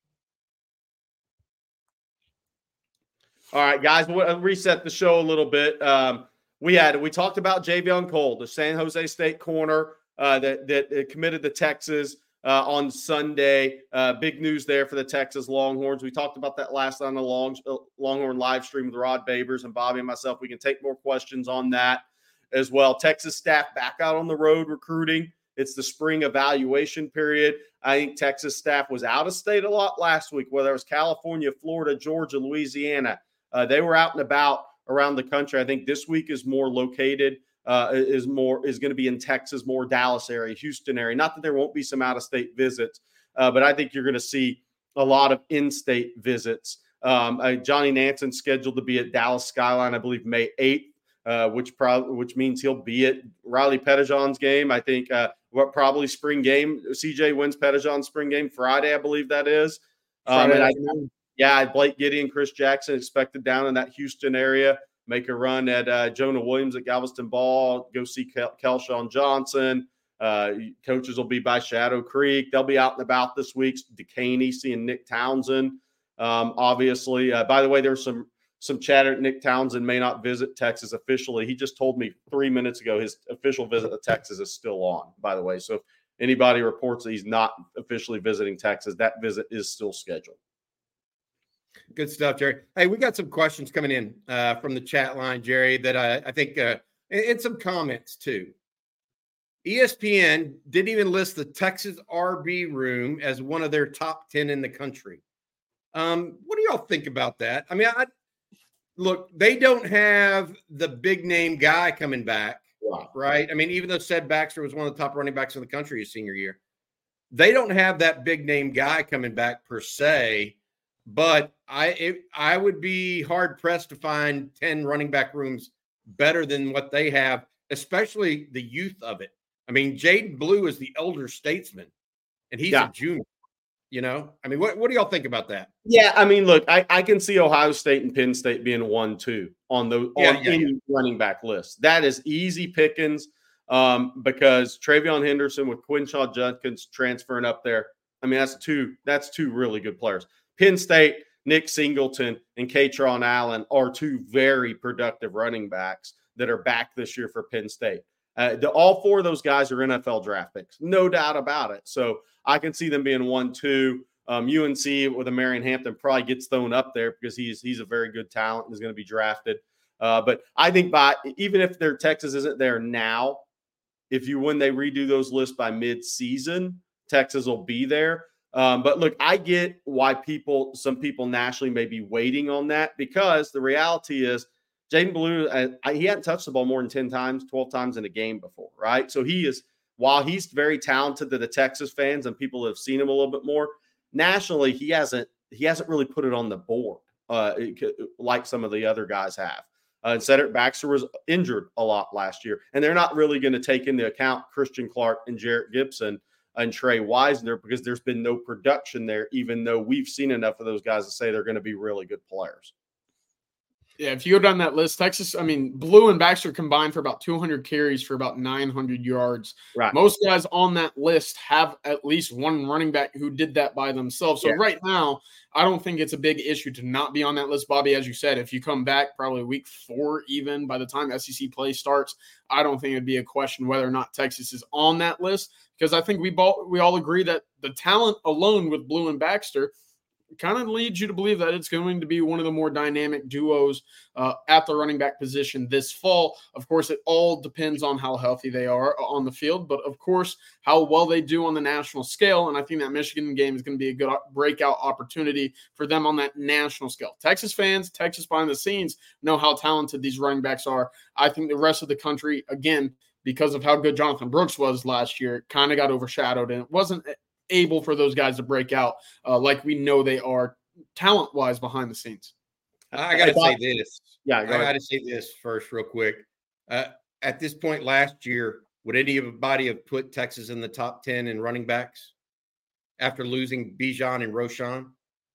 [SPEAKER 4] All right, guys, we'll reset the show a little bit. Um, we had we talked about Javion Cole, the San Jose State corner uh, that that committed to Texas uh, on Sunday. Uh, big news there for the Texas Longhorns. We talked about that last on the Long, Longhorn live stream with Rod Babers and Bobby and myself. We can take more questions on that as well. Texas staff back out on the road recruiting. It's the spring evaluation period. I think Texas staff was out of state a lot last week, whether it was California, Florida, Georgia, Louisiana. Uh, they were out and about around the country. I think this week is more located, uh, is more is going to be in Texas, more Dallas area, Houston area. Not that there won't be some out-of-state visits, uh, but I think you're going to see a lot of in-state visits. Um, uh, Johnny Nanson's scheduled to be at Dallas Skyline, I believe, May eighth. Uh, which probably which means he'll be at Riley Pettijohn's game. I think uh, what probably spring game. C J wins Pettijohn's spring game Friday, I believe that is. Um, and I, yeah, Blake Giddy and Chris Jackson expected down in that Houston area. Make a run at uh, Jonah Williams at Galveston Ball. Go see Kel- Kelshawn Johnson. Uh, coaches will be by Shadow Creek. They'll be out and about this week. Decaney seeing Nick Townsend. Um, obviously, uh, by the way, there's some. Some chatter. Nick Townsend may not visit Texas officially. He just told me three minutes ago his official visit to Texas is still on, by the way. So if anybody reports that he's not officially visiting Texas, that visit is still scheduled.
[SPEAKER 5] Good stuff, Jerry. Hey, we got some questions coming in uh, from the chat line, Jerry, that I, I think uh, – and some comments too. E S P N didn't even list the Texas R B room as one of their top ten in the country. Um, what do y'all think about that? I mean, I – Look, they don't have the big name guy coming back, wow. right? I mean, even though Ced Baxter was one of the top running backs in the country his senior year, they don't have that big name guy coming back per se. But I it, I would be hard pressed to find ten running back rooms better than what they have, especially the youth of it. I mean, Jaden Blue is the elder statesman, and he's yeah. a junior. You know, I mean, what, what do y'all think about that?
[SPEAKER 4] Yeah, I mean, look, I, I can see Ohio State and Penn State being one, two on the
[SPEAKER 5] yeah,
[SPEAKER 4] on
[SPEAKER 5] yeah,
[SPEAKER 4] any
[SPEAKER 5] yeah.
[SPEAKER 4] running back list. That is easy pickings um, because Travion Henderson with Quinshaw Judkins transferring up there. I mean, that's two that's two really good players. Penn State, Nick Singleton and Katron Allen are two very productive running backs that are back this year for Penn State. Uh, the, all four of those guys are N F L draft picks, no doubt about it. So I can see them being one, two. Um, U N C with a Marion Hampton probably gets thrown up there because he's he's a very good talent and is going to be drafted. Uh, but I think by even if their Texas isn't there now, if you when they redo those lists by mid-season, Texas will be there. Um, but look, I get why people, some people nationally may be waiting on that because the reality is Jaden Blue, uh, he hadn't touched the ball more than ten times, twelve times in a game before, right? So he is, while he's very talented to the Texas fans and people have seen him a little bit more, nationally, he hasn't he hasn't really put it on the board uh, like some of the other guys have. Uh, and Cedric Baxter was injured a lot last year, and they're not really going to take into account Christian Clark and Jarrett Gibson and Trey Wisner because there's been no production there, even though we've seen enough of those guys to say they're going to be really good players.
[SPEAKER 6] Yeah, if you go down that list, Texas, I mean, Blue and Baxter combined for about two hundred carries for about nine hundred yards.
[SPEAKER 4] Right.
[SPEAKER 6] Most guys on that list have at least one running back who did that by themselves. So yeah. right now, I don't think it's a big issue to not be on that list, Bobby. As you said, if you come back probably week four, even by the time S E C play starts, I don't think it'd be a question whether or not Texas is on that list because I think we all, we all agree that the talent alone with Blue and Baxter kind of leads you to believe that it's going to be one of the more dynamic duos uh, at the running back position this fall. Of course, it all depends on how healthy they are on the field, but of course, how well they do on the national scale. And I think that Michigan game is going to be a good breakout opportunity for them on that national scale. Texas fans, Texas behind the scenes know how talented these running backs are. I think the rest of the country, again, because of how good Jonathan Brooks was last year, kind of got overshadowed, and it wasn't able for those guys to break out uh, like we know they are talent-wise behind the scenes.
[SPEAKER 5] I got to say this.
[SPEAKER 4] Yeah,
[SPEAKER 5] I got to say this first real quick. Uh, at this point last year, would anybody have put Texas in the top ten in running backs after losing Bijan and Roschon?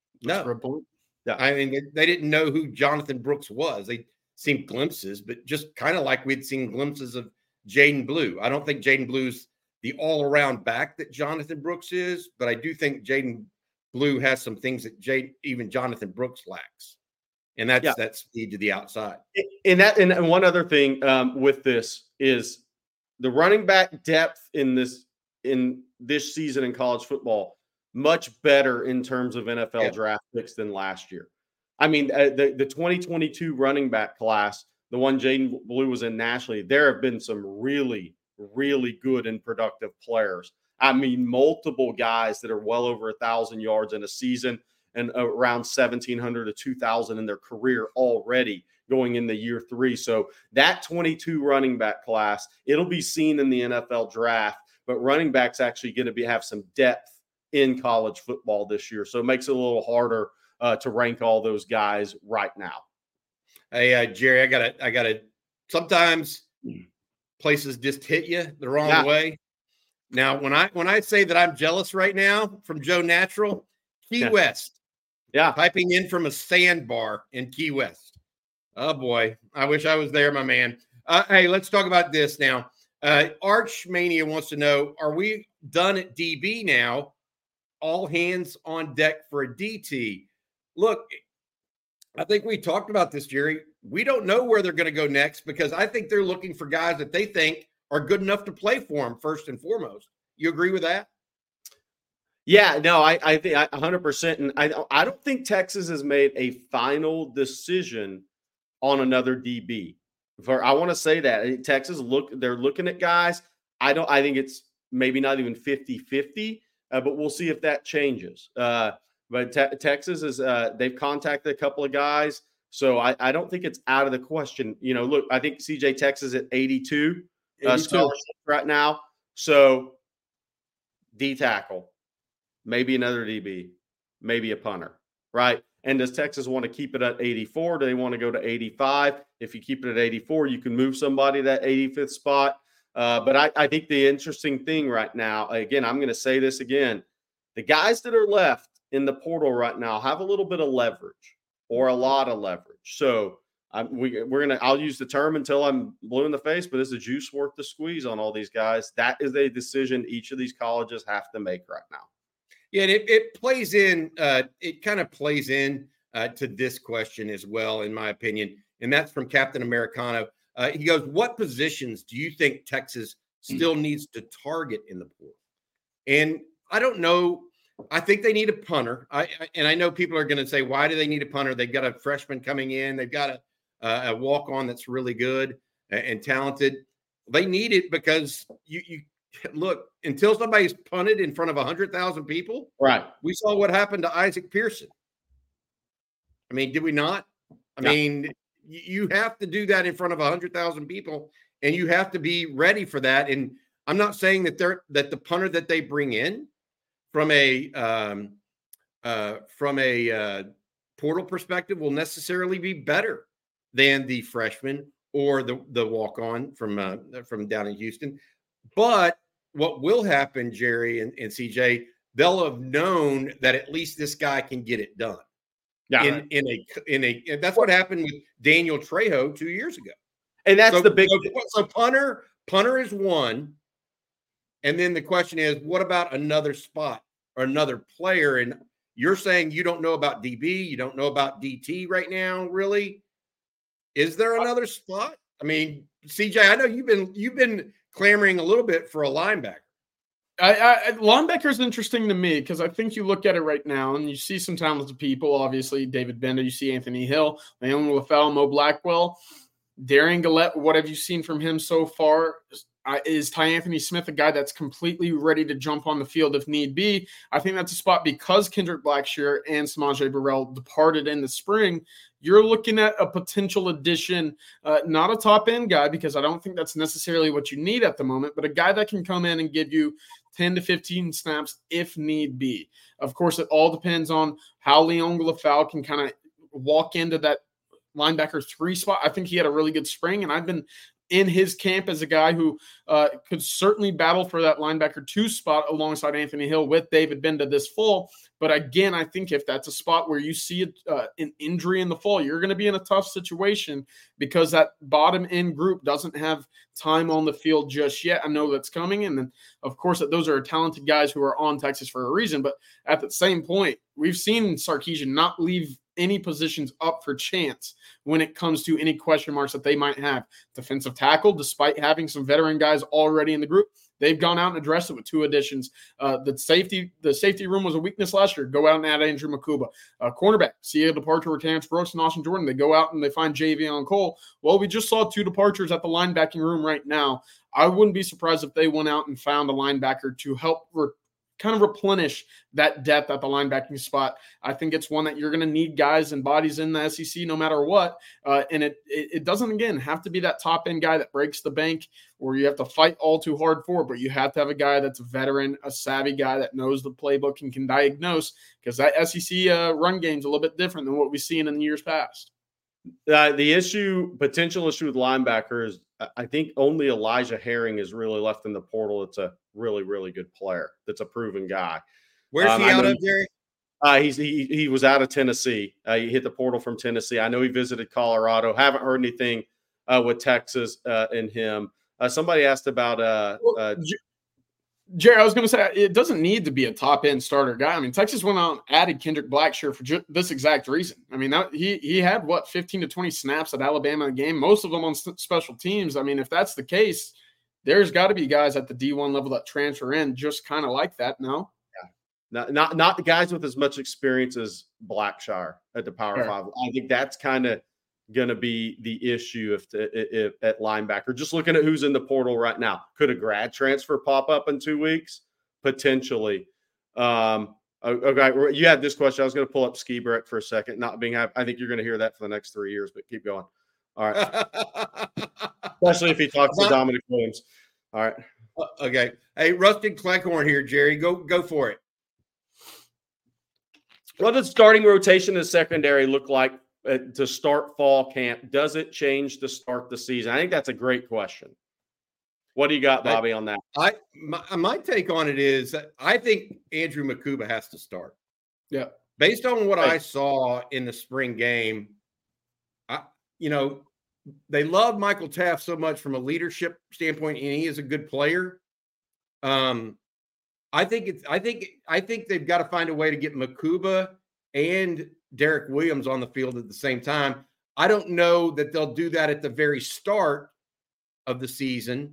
[SPEAKER 5] No.
[SPEAKER 6] Yeah.
[SPEAKER 5] I mean, they, they didn't know who Jonathan Brooks was. They seen glimpses, but just kind of like we'd seen glimpses of Jaden Blue. I don't think Jaden Blue's the all-around back that Jonathan Brooks is, but I do think Jaden Blue has some things that Jay, even Jonathan Brooks lacks. And that's yeah. that speed to the outside.
[SPEAKER 4] And that, and one other thing um, with this is the running back depth in this in this season in college football much better in terms of N F L yeah. draft picks than last year. I mean, uh, the the twenty twenty-two running back class, the one Jaden Blue was in nationally, there have been some really, really good and productive players. I mean, multiple guys that are well over a thousand yards in a season and around seventeen hundred to two thousand in their career already going into year three. So that twenty-two running back class, it'll be seen in the N F L draft, but running backs actually going to be have some depth in college football this year. So it makes it a little harder uh, to rank all those guys right now.
[SPEAKER 5] Hey, uh, Jerry, I gotta, I gotta, sometimes places just hit you the wrong yeah. way. Now, when I, when I say that I'm jealous right now from Joe Natural, Key
[SPEAKER 4] yeah.
[SPEAKER 5] West,
[SPEAKER 4] yeah,
[SPEAKER 5] piping in from a sandbar in Key West. Oh boy, I wish I was there, my man. Uh, hey, let's talk about this now. Uh, Archmania wants to know: are we done at D B now? All hands on deck for a D T. Look, I think we talked about this, Jerry. We don't know where they're going to go next because I think they're looking for guys that they think are good enough to play for them first and foremost. You agree with that?
[SPEAKER 4] Yeah, no, I, I think one hundred percent. And I, I don't think Texas has made a final decision on another D B. For I want to say that Texas look, they're looking at guys. I don't, I think it's maybe not even fifty-fifty, uh, but we'll see if that changes. Uh, but te- Texas is, uh, they've contacted a couple of guys. So I, I don't think it's out of the question. You know, look, I think C J Texas at eighty-two, uh, scholarship right now. So D tackle, maybe another D B, maybe a punter, right? And does Texas want to keep it at eighty-four? Do they want to go to eighty-five? If you keep it at eighty-four, you can move somebody to that eighty-fifth spot. Uh, but I, I think the interesting thing right now, again, I'm going to say this again, the guys that are left in the portal right now have a little bit of leverage or a lot of leverage. So I'm, we, we're going to, I'll use the term until I'm blue in the face, but is the juice worth the squeeze on all these guys? That is a decision each of these colleges have to make right now.
[SPEAKER 5] Yeah, and it, it plays in, uh, it kind of plays in uh, to this question as well, in my opinion, and that's from Captain Americano. Uh, he goes, what positions do you think Texas still needs to target in the portal? And I don't know. I think they need a punter. I, I and I know people are going to say, why do they need a punter? They've got a freshman coming in. They've got a, a walk-on that's really good and, and talented. They need it because you, you look, until somebody's punted in front of one hundred thousand people,
[SPEAKER 4] right?
[SPEAKER 5] We saw what happened to Isaac Pearson. I mean, did we not? I yeah. mean, you have to do that in front of one hundred thousand people, and you have to be ready for that. And I'm not saying that they're that the punter that they bring in from a um, uh, from a uh, portal perspective will necessarily be better than the freshman or the the walk-on from uh, from down in Houston. But what will happen, Jerry and, and C J, they'll have known that at least this guy can get it done.
[SPEAKER 4] Yeah,
[SPEAKER 5] in,
[SPEAKER 4] right.
[SPEAKER 5] in a in a and that's what happened with Daniel Trejo two years ago.
[SPEAKER 4] And that's
[SPEAKER 5] so,
[SPEAKER 4] the big
[SPEAKER 5] so, so punter, punter is one. And then the question is, what about another spot or another player? And you're saying you don't know about D B, you don't know about D T right now, really? Is there another spot? I mean, C J, I know you've been you've been clamoring a little bit for a linebacker.
[SPEAKER 6] I, I, linebacker is interesting to me because I think you look at it right now and you see some talented people. Obviously, David Benda, you see Anthony Hill, Naomi LaFell, Mo Blackwell, Darian Gillette. What have you seen from him so far? Uh, is Ty Anthony Smith a guy that's completely ready to jump on the field if need be? I think that's a spot because Kendrick Blackshear and Samaje Burrell departed in the spring. You're looking at a potential addition, uh, not a top-end guy, because I don't think that's necessarily what you need at the moment, but a guy that can come in and give you ten to fifteen snaps if need be. Of course, it all depends on how Leon Lafau can kind of walk into that linebacker three spot. I think he had a really good spring, and I've been in his camp as a guy who uh, could certainly battle for that linebacker two spot alongside Anthony Hill with David Benda this fall. But again, I think if that's a spot where you see uh, an injury in the fall, you're going to be in a tough situation because that bottom end group doesn't have time on the field just yet. I know that's coming. And then, of course, that those are talented guys who are on Texas for a reason. But at the same point, we've seen Sarkisian not leave any positions up for chance when it comes to any question marks that they might have. Defensive tackle, despite having some veteran guys already in the group, they've gone out and addressed it with two additions. Uh, the safety the safety room was a weakness last year. Go out and add Andrew Makuba. Uh, cornerback, see a departure with Terrence Brooks and Austin Jordan. They go out and they find Javion Cole. Well, we just saw two departures at the linebacking room right now. I wouldn't be surprised if they went out and found a linebacker to help re- kind of replenish that depth at the linebacking spot. I think it's one that you're going to need guys and bodies in the S E C no matter what. Uh, and it, it it doesn't, again, have to be that top-end guy that breaks the bank or you have to fight all too hard for, but you have to have a guy that's a veteran, a savvy guy that knows the playbook and can diagnose, because that S E C uh, run game is a little bit different than what we've seen in the years past.
[SPEAKER 4] Uh, the issue, potential issue with linebackers, I think only Elijah Herring is really left in the portal. It's a really, really good player. That's a proven guy.
[SPEAKER 5] Where's
[SPEAKER 4] um,
[SPEAKER 5] he out
[SPEAKER 4] know,
[SPEAKER 5] of, Jerry?
[SPEAKER 4] Uh, he's he he was out of Tennessee. Uh, he hit the portal from Tennessee. I know he visited Colorado. Haven't heard anything uh, with Texas uh, in him. Uh, somebody asked about uh, uh,
[SPEAKER 6] Jerry, I was going to say, it doesn't need to be a top-end starter guy. I mean, Texas went out and added Kendrick Blackshear for ju- this exact reason. I mean, that, he he had, what, fifteen to twenty snaps at Alabama in the game, most of them on s- special teams. I mean, if that's the case, there's got to be guys at the D one level that transfer in just kind of like that, no?
[SPEAKER 4] Yeah. Not, not, not the guys with as much experience as Blackshear at the Power
[SPEAKER 6] Sure.
[SPEAKER 4] Five. I think that's kind of going to be the issue if, if at linebacker. Just looking at who's in the portal right now. Could a grad transfer pop up in two weeks? Potentially. Um, okay, you had this question. I was going to pull up Ski Breck for a second. Not being, I think you're going to hear that for the next three years, but keep going. All right. Especially if he talks to Dominic Williams. All right.
[SPEAKER 5] Okay. Hey, Rustin Cleckhorn here, Jerry. Go go for it.
[SPEAKER 4] What does starting rotation in secondary look like uh, to start fall camp? Does it change to start the season? I think that's a great question. What do you got, Bobby,
[SPEAKER 5] I,
[SPEAKER 4] on that?
[SPEAKER 5] I my, my take on it is that I think Andrew Makuba has to start.
[SPEAKER 6] Yeah.
[SPEAKER 5] Based on what
[SPEAKER 4] Right.
[SPEAKER 5] I saw in the spring game, I you know, they love Michael Taft so much from a leadership standpoint, and he is a good player. Um, I think it's I think I think they've got to find a way to get Makuba and Derek Williams on the field at the same time. I don't know that they'll do that at the very start of the season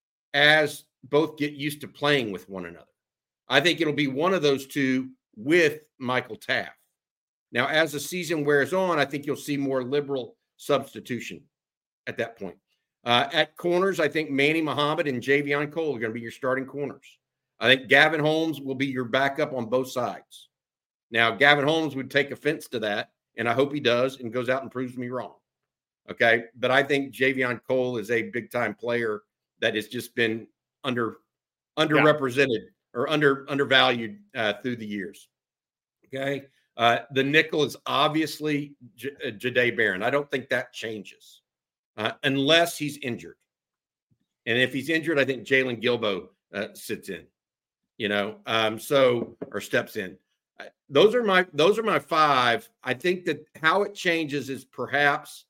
[SPEAKER 5] as both get used to playing with one another. I think it'll be one of those two with Michael Taft. Now, as the season wears on, I think you'll see more liberal substitution at that point. Uh, at corners, I think Manny Muhammad and Javion Cole are going to be your starting corners. I think Gavin Holmes will be your backup on both sides. Now, Gavin Holmes would take offense to that, and I hope he does and goes out and proves me wrong. Okay, but I think Javion Cole is a big-time player that has just been under underrepresented yeah. or under undervalued uh, through the years. Okay, uh, the nickel is obviously J- uh, Jahdae Barron. I don't think that changes uh, unless he's injured. And if he's injured, I think Jalen Gilbo uh, sits in. You know, um, so or steps in. Uh, those are my those are my five. I think that how it changes is perhaps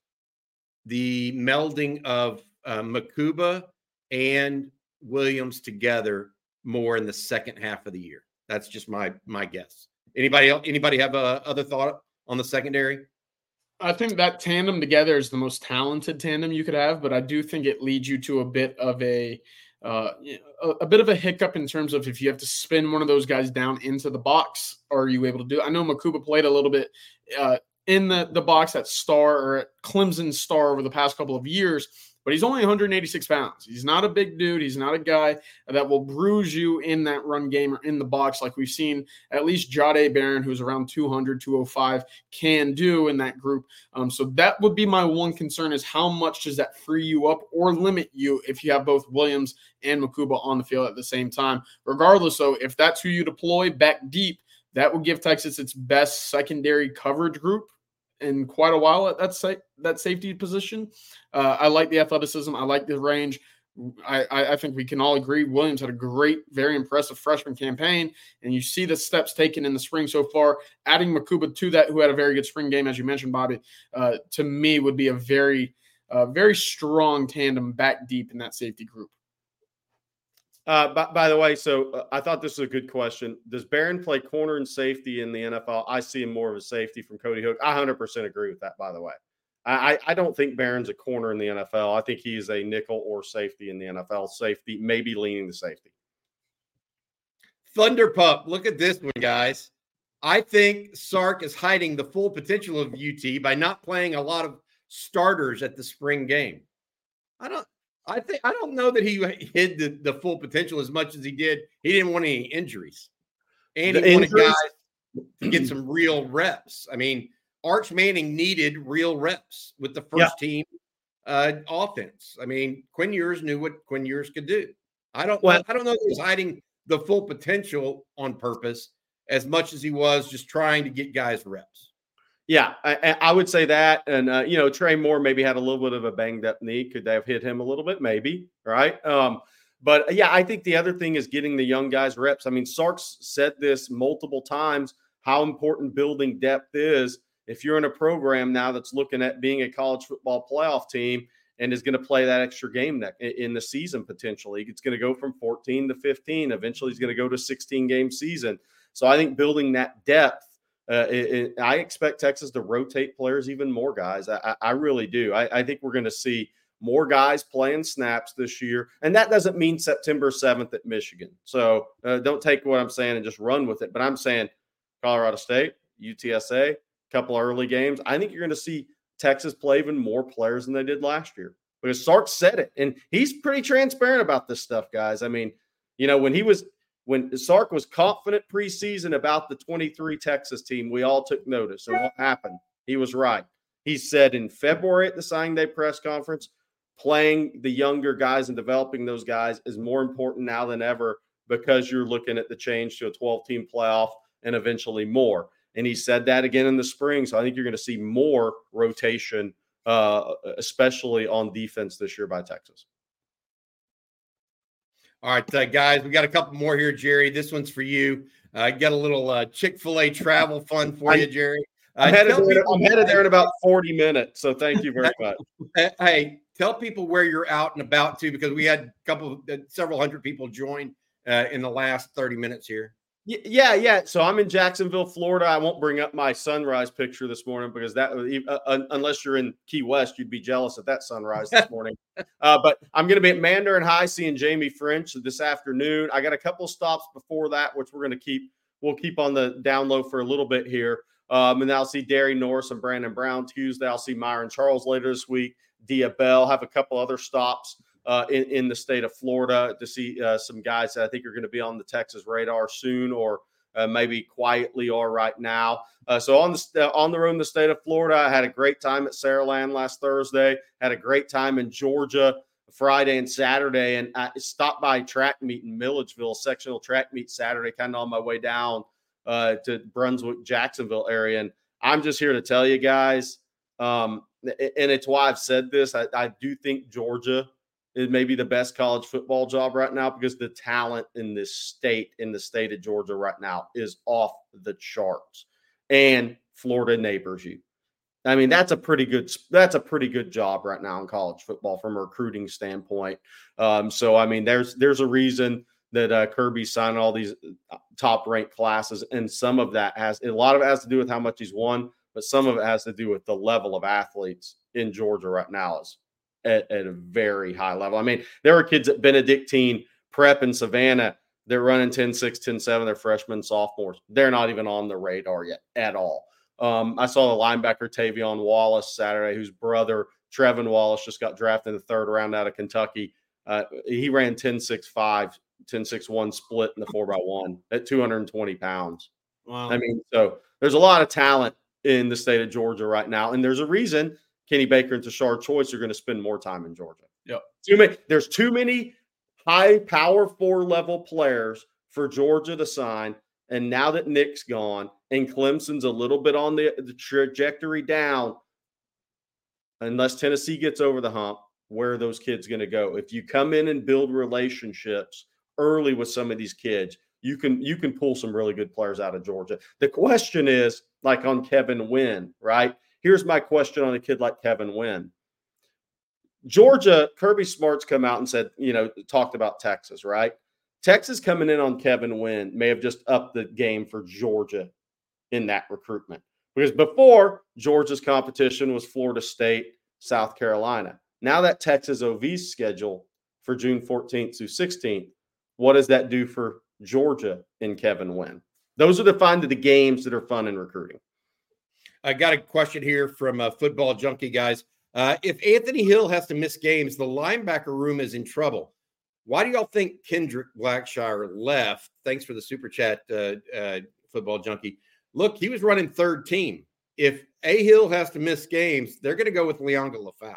[SPEAKER 5] the melding of uh, Makuba and Williams together more in the second half of the year. That's just my my guess. Anybody else? Anybody have a other thought on the secondary?
[SPEAKER 6] I think that tandem together is the most talented tandem you could have, but I do think it leads you to a bit of a uh, a, a bit of a hiccup in terms of if you have to spin one of those guys down into the box, are you able to do it? I know Makuba played a little bit uh, in the, the box at Star or at Clemson Star over the past couple of years, but he's only one hundred eighty-six pounds. He's not a big dude. He's not a guy that will bruise you in that run game or in the box like we've seen at least Jahdae Barron, who's around two hundred, two oh five, can do in that group. Um, so that would be my one concern, is how much does that free you up or limit you if you have both Williams and Mukuba on the field at the same time. Regardless, though, if that's who you deploy back deep, that would give Texas its best secondary coverage group in quite a while at that sa- that safety position. Uh, I like the athleticism. I like the range. I, I, I think we can all agree Williams had a great, very impressive freshman campaign, and you see the steps taken in the spring so far. Adding Mukuba to that, who had a very good spring game, as you mentioned, Bobby, uh, to me would be a very, uh, very strong tandem back deep in that safety group.
[SPEAKER 4] Uh, by, by the way, so uh, I thought this was a good question. Does Barron play corner and safety in the N F L? I see him more of a safety from Cody Hook. I one hundred percent agree with that, by the way. I, I don't think Barron's a corner in the N F L. I think he is a nickel or safety in the N F L. Safety, maybe leaning to safety.
[SPEAKER 5] Thunder Pup, look at this one, guys. I think Sark is hiding the full potential of U T by not playing a lot of starters at the spring game. I don't I think I don't know that he hid the, the full potential as much as he did. He didn't want any injuries. And he
[SPEAKER 4] The
[SPEAKER 5] wanted
[SPEAKER 4] injuries?
[SPEAKER 5] guys to get some real reps. I mean, Arch Manning needed real reps with the first
[SPEAKER 4] Yeah.
[SPEAKER 5] team uh, offense. I mean, Quinn Ewers knew what Quinn Ewers could do. I don't
[SPEAKER 4] Well-
[SPEAKER 5] I don't know if he was hiding the full potential on purpose as much as he was just trying to get guys reps.
[SPEAKER 4] Yeah, I, I would say that. And, uh, you know, Trey Moore maybe had a little bit of a banged up knee. Could they have hit him a little bit? Maybe. Right. Um, but, yeah, I think the other thing is getting the young guys reps. I mean, Sark's said this multiple times, how important building depth is. If you're in a program now that's looking at being a college football playoff team and is going to play that extra game that, in the season potentially, it's going to go from fourteen to fifteen. Eventually, he's going to go to sixteen game season. So I think building that depth, uh, it, it, I expect Texas to rotate players even more, guys. I, I really do. I, I think we're going to see more guys playing snaps this year. And that doesn't mean September seventh at Michigan. So uh, don't take what I'm saying and just run with it. But I'm saying Colorado State, U T S A, couple of early games. I think you're going to see Texas play even more players than they did last year, because Sark said it, and he's pretty transparent about this stuff, guys. I mean, you know, when he was when Sark was confident preseason about the twenty-three Texas team, we all took notice. And what happened? He was right. He said in February at the signing day press conference, playing the younger guys and developing those guys is more important now than ever, because you're looking at the change to a twelve-team playoff and eventually more. And he said that again in the spring. So I think you're going to see more rotation, uh, especially on defense this year by Texas.
[SPEAKER 5] All right, uh, guys, we got a couple more here, Jerry. This one's for you. I uh, got a little uh, Chick-fil-A travel fun for
[SPEAKER 4] I,
[SPEAKER 5] you, Jerry. Uh,
[SPEAKER 4] I'm, headed there,
[SPEAKER 5] people,
[SPEAKER 4] I'm headed there in about forty minutes. So thank you very much.
[SPEAKER 5] Hey, tell people where you're out and about to, because we had a couple, uh, several hundred people join uh, in the last thirty minutes here.
[SPEAKER 4] Yeah, yeah. So I'm in Jacksonville, Florida. I won't bring up my sunrise picture this morning, because that, uh, unless you're in Key West, you'd be jealous of that sunrise this morning. uh, but I'm going to be at Mandarin High seeing Jamie French this afternoon. I got a couple stops before that, which we're going to keep. We'll keep on the down low for a little bit here. Um, and then I'll see Derry Norris and Brandon Brown Tuesday. I'll see Myron Charles later this week. Dia Bell. Have a couple other stops Uh, in, in the state of Florida to see uh, some guys that I think are going to be on the Texas radar soon, or uh, maybe quietly are right now. Uh, so on the uh, on the road in the state of Florida, I had a great time at Saraland last Thursday. Had a great time in Georgia Friday and Saturday, and I stopped by track meet in Milledgeville, sectional track meet Saturday, kind of on my way down uh, to Brunswick, Jacksonville area. And I'm just here to tell you guys, um, and it's why I've said this. I, I do think Georgia is maybe the best college football job right now, because the talent in this state, in the state of Georgia right now, is off the charts. And Florida neighbors you. I mean, that's a pretty good, that's a pretty good job right now in college football from a recruiting standpoint. Um, so, I mean, there's, there's a reason that uh, Kirby's signing all these top ranked classes. And some of that has, a lot of it has to do with how much he's won, but some of it has to do with the level of athletes in Georgia right now is At, at a very high level. I mean, there were kids at Benedictine Prep in Savannah. They're running ten six, ten seven. They're freshmen, sophomores. They're not even on the radar yet at all. Um, I saw the linebacker Tavion Wallace Saturday, whose brother Trevin Wallace just got drafted in the third round out of Kentucky. Uh, he ran ten six five, ten six one split in the four by one at two hundred twenty pounds.
[SPEAKER 6] Wow.
[SPEAKER 4] I mean, so there's a lot of talent in the state of Georgia right now. And there's a reason Kenny Baker and Tashard Choice are going to spend more time in Georgia.
[SPEAKER 6] Yep.
[SPEAKER 4] Too many, there's too many high power four level players for Georgia to sign. And now that Nick's gone and Clemson's a little bit on the, the trajectory down, unless Tennessee gets over the hump, where are those kids going to go? If you come in and build relationships early with some of these kids, you can you can pull some really good players out of Georgia. The question is, like on Kevin Wynn, right? Here's my question on a kid like Kevin Wynn. Georgia, Kirby Smart's come out and said, you know, talked about Texas, right? Texas coming in on Kevin Wynn may have just upped the game for Georgia in that recruitment. Because before, Georgia's competition was Florida State, South Carolina. Now that Texas O V's schedule for June fourteenth through sixteenth, what does that do for Georgia and Kevin Wynn? Those are the find the games that are fun in recruiting.
[SPEAKER 5] I got a question here from a Football Junkie, guys. Uh, if Anthony Hill has to miss games, the linebacker room is in trouble. Why do y'all think Kendrick Blackshire left? Thanks for the super chat, uh, uh, Football Junkie. Look, he was running third team. If A. Hill has to miss games, they're going to go with Leonga Lafau.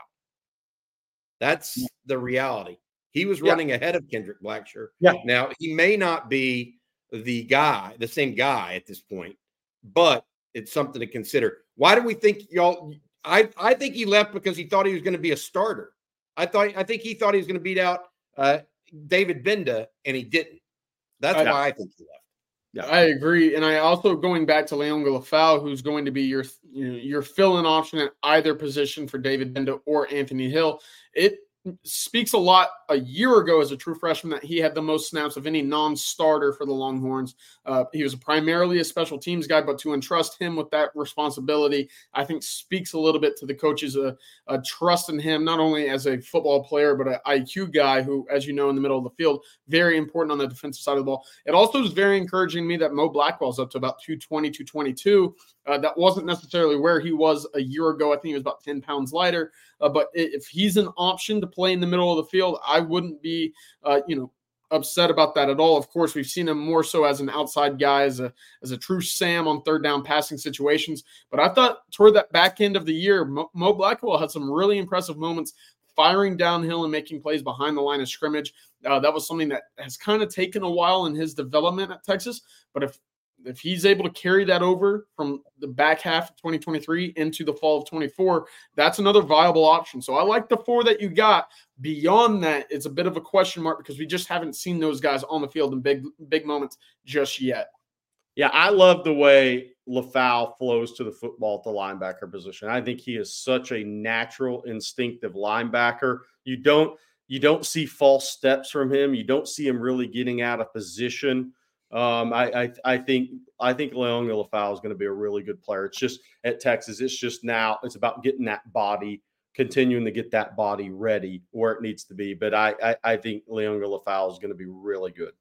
[SPEAKER 5] That's the reality. He was running yeah. ahead of Kendrick Blackshire.
[SPEAKER 4] Yeah.
[SPEAKER 5] Now, he may not be the guy, the same guy at this point, but it's something to consider. Why do we think y'all – I I think he left because he thought he was going to be a starter. I thought I think he thought he was going to beat out uh, David Benda, and he didn't. That's I, why I think he left.
[SPEAKER 6] Yeah, I agree. And I also, going back to Leonga Lafau, who's going to be your you know, your fill-in option at either position for David Benda or Anthony Hill, it speaks a lot a year ago as a true freshman that he had the most snaps of any non-starter for the Longhorns. Uh, he was primarily a special teams guy, but to entrust him with that responsibility, I think speaks a little bit to the coach's uh, uh, trust in him, not only as a football player, but an I Q guy who, as you know, in the middle of the field, very important on the defensive side of the ball. It also is very encouraging me that Mo Blackwell's up to about two twenty, two twenty-two. Uh, that wasn't necessarily where he was a year ago. I think he was about ten pounds lighter. Uh, but if he's an option to play in the middle of the field, I wouldn't be, uh, you know, upset about that at all. Of course, we've seen him more so as an outside guy, as a as a true Sam on third down passing situations. But I thought toward that back end of the year, Mo, Mo Blackwell had some really impressive moments firing downhill and making plays behind the line of scrimmage. Uh, that was something that has kind of taken a while in his development at Texas. But if If he's able to carry that over from the back half of twenty twenty-three into the fall of twenty-four, that's another viable option. So I like the four that you got. Beyond that, it's a bit of a question mark because we just haven't seen those guys on the field in big, big moments just yet.
[SPEAKER 4] Yeah, I love the way Lafau flows to the football at the linebacker position. I think he is such a natural, instinctive linebacker. You don't, you don't see false steps from him. You don't see him really getting out of position. Um, I, I I think I think Leonga Lafau is going to be a really good player. It's just at Texas, it's just now it's about getting that body, continuing to get that body ready where it needs to be. But I I, I think Leonga Lafau is going to be really good.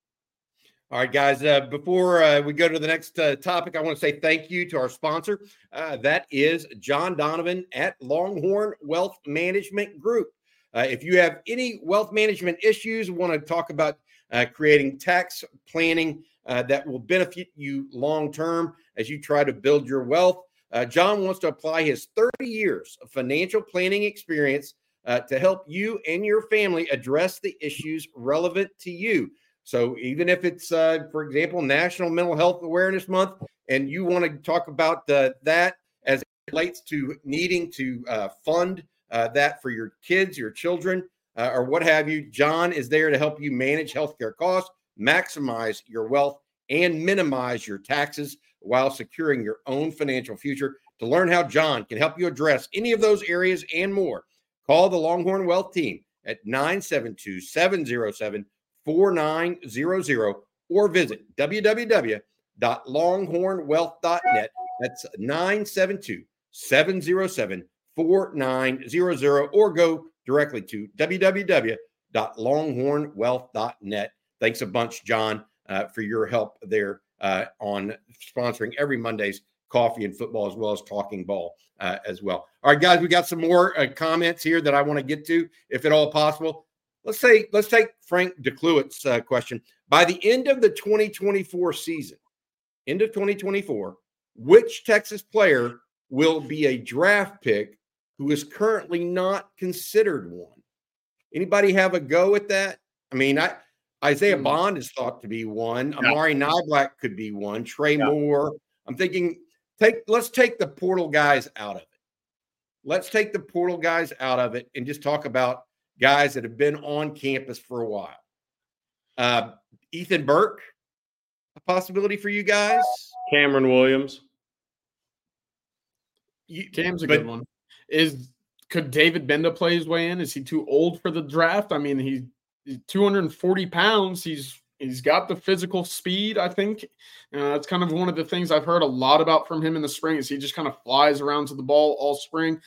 [SPEAKER 5] All right, guys. Uh, before uh, we go to the next uh, topic, I want to say thank you to our sponsor. Uh, that is John Donovan at Longhorn Wealth Management Group. Uh, if you have any wealth management issues, want to talk about Uh, creating tax planning uh, that will benefit you long-term as you try to build your wealth. Uh, John wants to apply his thirty years of financial planning experience uh, to help you and your family address the issues relevant to you. So even if it's, uh, for example, National Mental Health Awareness Month, and you want to talk about uh, that as it relates to needing to uh, fund uh, that for your kids, your children, Uh, or what have you, John is there to help you manage healthcare costs, maximize your wealth, and minimize your taxes while securing your own financial future. To learn how John can help you address any of those areas and more, call the Longhorn Wealth Team at nine seven two, seven zero seven, four nine zero zero or visit w w w dot longhorn wealth dot net. That's nine seven two, seven zero seven, four nine zero zero or go directly to w w w dot longhorn wealth dot net. Thanks a bunch, John, uh, for your help there uh, on sponsoring every Monday's coffee and football as well as talking ball uh, as well. All right, guys, we got some more uh, comments here that I want to get to, if at all possible. Let's say, let's take Frank DeCluett's uh, question. By the end of the twenty twenty-four season, end of twenty twenty-four, which Texas player will be a draft pick who is currently not considered one? Anybody have a go at that? I mean, I Isaiah mm. Bond is thought to be one. Yeah. Amari Niblack could be one. Trey yeah. Moore. I'm thinking, take let's take the portal guys out of it. Let's take the portal guys out of it and just talk about guys that have been on campus for a while. Uh, Ethan Burke, a possibility for you guys?
[SPEAKER 4] Cameron Williams.
[SPEAKER 6] You, Cam's a but, good one. Is could David Benda play his way in? Is he too old for the draft? I mean, he, he's two hundred forty pounds. He's he's got the physical speed, I think. Uh, that's kind of one of the things I've heard a lot about from him in the spring is he just kind of flies around to the ball all spring.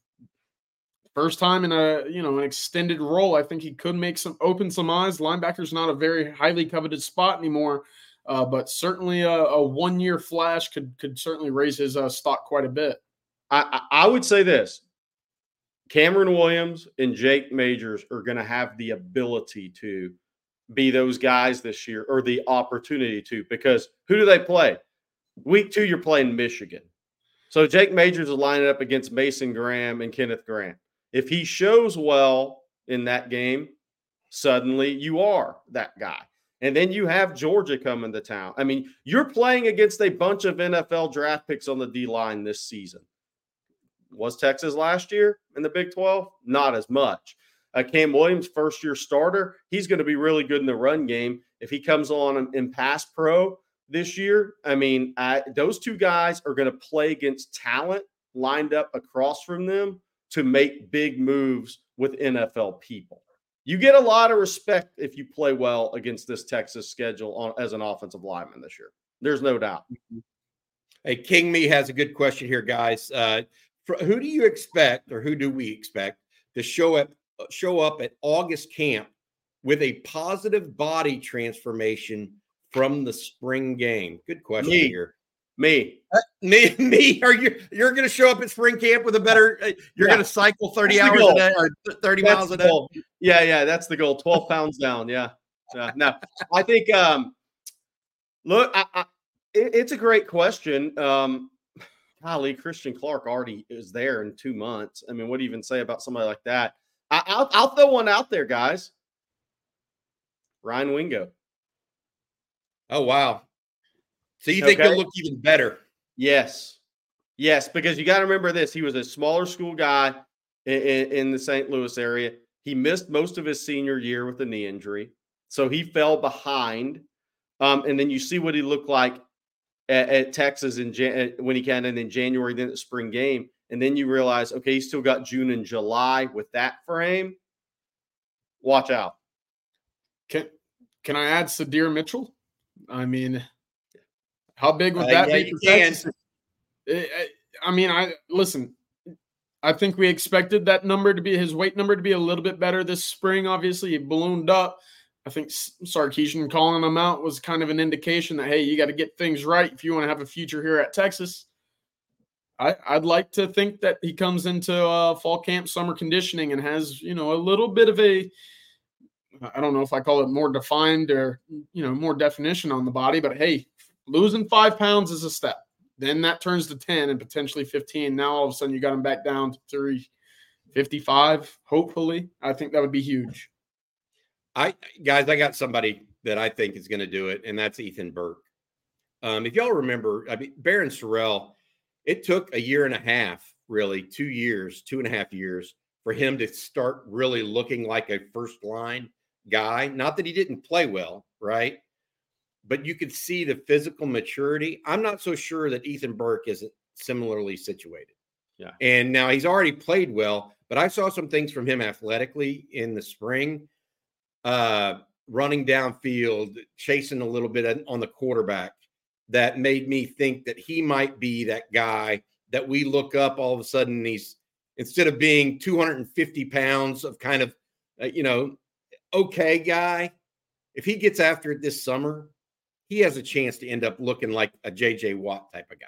[SPEAKER 6] First time in a, you know, an extended role, I think he could make some open some eyes. Linebacker's not a very highly coveted spot anymore, uh, but certainly a, a one-year flash could could certainly raise his uh, stock quite a bit.
[SPEAKER 4] I, I would say this. Cameron Williams and Jake Majors are going to have the ability to be those guys this year, or the opportunity to, because who do they play? Week two, you're playing Michigan. So Jake Majors is lining up against Mason Graham and Kenneth Grant. If he shows well in that game, suddenly you are that guy. And then you have Georgia coming to town. I mean, you're playing against a bunch of N F L draft picks on the D-line this season. Was Texas last year in the Big twelve? Not as much. Uh, Cam Williams, first-year starter, he's going to be really good in the run game. If he comes on in, in pass pro this year, I mean, I, those two guys are going to play against talent lined up across from them to make big moves with N F L people. You get a lot of respect if you play well against this Texas schedule on, as an offensive lineman this year. There's no doubt.
[SPEAKER 5] Hey, King Me has a good question here, guys. Uh, for, who do you expect, or who do we expect to show up show up at August camp with a positive body transformation from the spring game? Good question
[SPEAKER 4] me.
[SPEAKER 5] here.
[SPEAKER 4] Me,
[SPEAKER 5] uh, me, me. Are you? You're going to show up at spring camp with a better? Uh, you're yeah. going to cycle thirty that's hours a day or thirty that's miles a day.
[SPEAKER 4] Goal. Yeah, yeah, that's the goal. Twelve pounds down. Yeah, yeah. No, I think. Um, look, I, I, it, it's a great question. Um, golly, Christian Clark already is there in two months. I mean, what do you even say about somebody like that? I, I'll, I'll throw one out there, guys. Ryan Wingo.
[SPEAKER 5] Oh, wow. So you think okay. he'll look even better?
[SPEAKER 4] Yes. Yes, because you got to remember this. He was a smaller school guy in, in, in the Saint Louis area. He missed most of his senior year with a knee injury. So he fell behind. Um, and then you see what he looked like at, at Texas in Jan- when he can, and in January, then the spring game. And then you realize, okay, he's still got June and July with that frame. Watch out.
[SPEAKER 6] Can Can I add Sadir Mitchell? I mean, how big would that uh, yeah, be for Texas? I mean, I listen. I think we expected that number to be his weight number to be a little bit better this spring. Obviously, he ballooned up. I think Sarkisian calling him out was kind of an indication that, hey, you got to get things right if you want to have a future here at Texas. I, I'd like to think that he comes into uh, fall camp, summer conditioning, and has, you know, a little bit of a, I don't know if I call it more defined or, you know, more definition on the body, but hey, losing five pounds is a step. Then that turns to ten and potentially fifteen. Now all of a sudden you got him back down to three fifty-five. Hopefully, I think that would be huge.
[SPEAKER 5] I guys, I got somebody that I think is going to do it, and that's Ethan Burke. Um, if y'all remember, I mean, Barron Sorrell, it took a year and a half, really, two years, two and a half years for him to start really looking like a first line guy. Not that he didn't play well, right? But you could see the physical maturity. I'm not so sure that Ethan Burke isn't similarly situated.
[SPEAKER 4] Yeah.
[SPEAKER 5] And now he's already played well, but I saw some things from him athletically in the spring, uh, running downfield, chasing a little bit on the quarterback, that made me think that he might be that guy that we look up all of a sudden. And he's, instead of being two hundred fifty pounds of kind of, uh, you know, okay guy, if he gets after it this summer, he has a chance to end up looking like a J J Watt type of guy.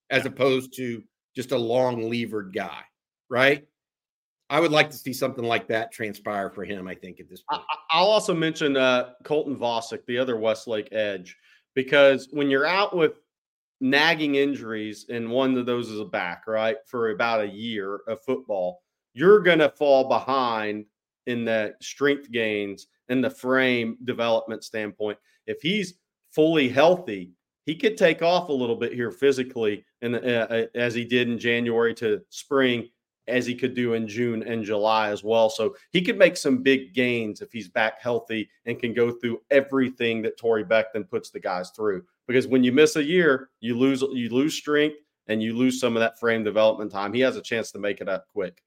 [SPEAKER 5] as opposed to just a long levered guy, right? I would like to see something like that transpire for him, I think, at this point.
[SPEAKER 4] I'll also mention uh, Colton Vosick, the other Westlake edge, because when you're out with nagging injuries, and one of those is a back, right, for about a year of football, you're going to fall behind in the strength gains and the frame development standpoint. If he's fully healthy, he could take off a little bit here physically, and uh, as he did in January to spring, as he could do in June and July as well. So he could make some big gains if he's back healthy and can go through everything that Torrey Beckton puts the guys through. Because when you miss a year, you lose you lose strength and you lose some of that frame development time. He has a chance to make it up quick.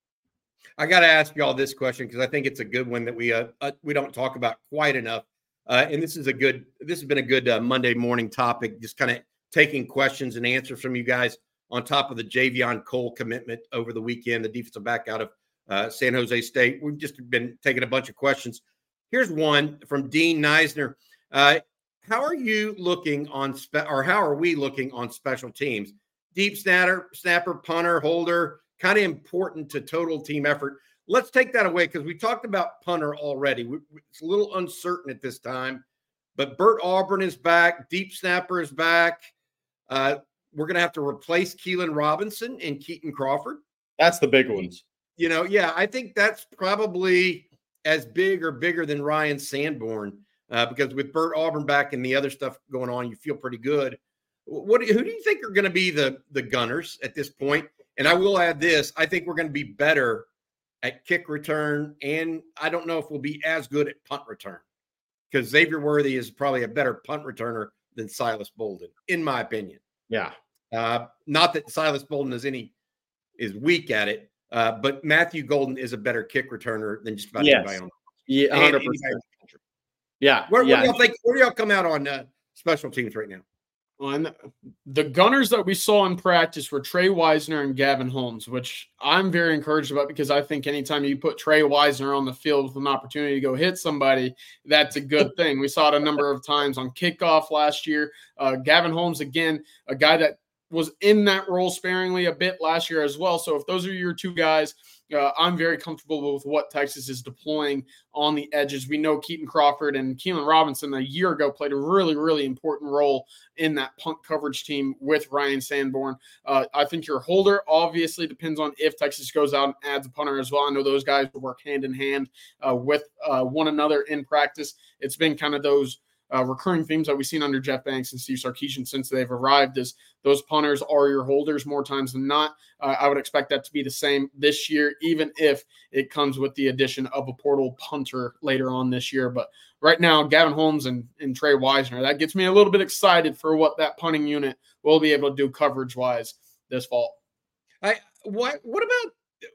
[SPEAKER 5] I got to ask y'all this question because I think it's a good one that we uh, uh, we don't talk about quite enough. Uh, and this is a good this has been a good uh, Monday morning topic. Just kind of taking questions and answers from you guys on top of the Javion Cole commitment over the weekend, the defensive back out of uh, San Jose State. We've just been taking a bunch of questions. Here's one from Dean Neisner. Uh, how are you looking on spe- or how are we looking on special teams? Deep snapper, snapper, punter, holder, kind of important to total team effort. Let's take that away because we talked about punter already. We, it's a little uncertain at this time, but Bert Auburn is back. Deep snapper is back. Uh, We're going to have to replace Keelan Robinson and Keaton Crawford.
[SPEAKER 4] That's the big ones.
[SPEAKER 5] You know, yeah, I think that's probably as big or bigger than Ryan Sanborn uh, because with Bert Auburn back and the other stuff going on, you feel pretty good. What? Who do you think are going to be the, the gunners at this point? And I will add this. I think we're going to be better at kick return, and I don't know if we'll be as good at punt return because Xavier Worthy is probably a better punt returner than Silas Bolden, in my opinion.
[SPEAKER 4] Yeah.
[SPEAKER 5] Uh, not that Silas Bolden is any is weak at it, uh, but Matthew Golden is a better kick returner than just about
[SPEAKER 4] yes.
[SPEAKER 5] anybody on.
[SPEAKER 4] Yeah, one hundred percent. Yeah.
[SPEAKER 5] Where,
[SPEAKER 4] yeah.
[SPEAKER 5] where do y'all think? Where do y'all come out on uh, special teams right now?
[SPEAKER 6] On the gunners that we saw in practice were Trey Wisner and Gavin Holmes, which I'm very encouraged about because I think anytime you put Trey Wisner on the field with an opportunity to go hit somebody, that's a good thing. We saw it a number of times on kickoff last year. Uh, Gavin Holmes, again, a guy that was in that role sparingly a bit last year as well. So if those are your two guys, uh, I'm very comfortable with what Texas is deploying on the edges. We know Keaton Crawford and Keelan Robinson a year ago played a really, really important role in that punt coverage team with Ryan Sanborn. Uh, I think your holder obviously depends on if Texas goes out and adds a punter as well. I know those guys work hand in hand uh, with uh, one another in practice. It's been kind of those Uh, recurring themes that we've seen under Jeff Banks and Steve Sarkisian since they've arrived is those punters are your holders more times than not. Uh, I would expect that to be the same this year, even if it comes with the addition of a portal punter later on this year. But right now, Gavin Holmes and, and Trey Wisner, that gets me a little bit excited for what that punting unit will be able to do coverage-wise this fall.
[SPEAKER 5] I what what about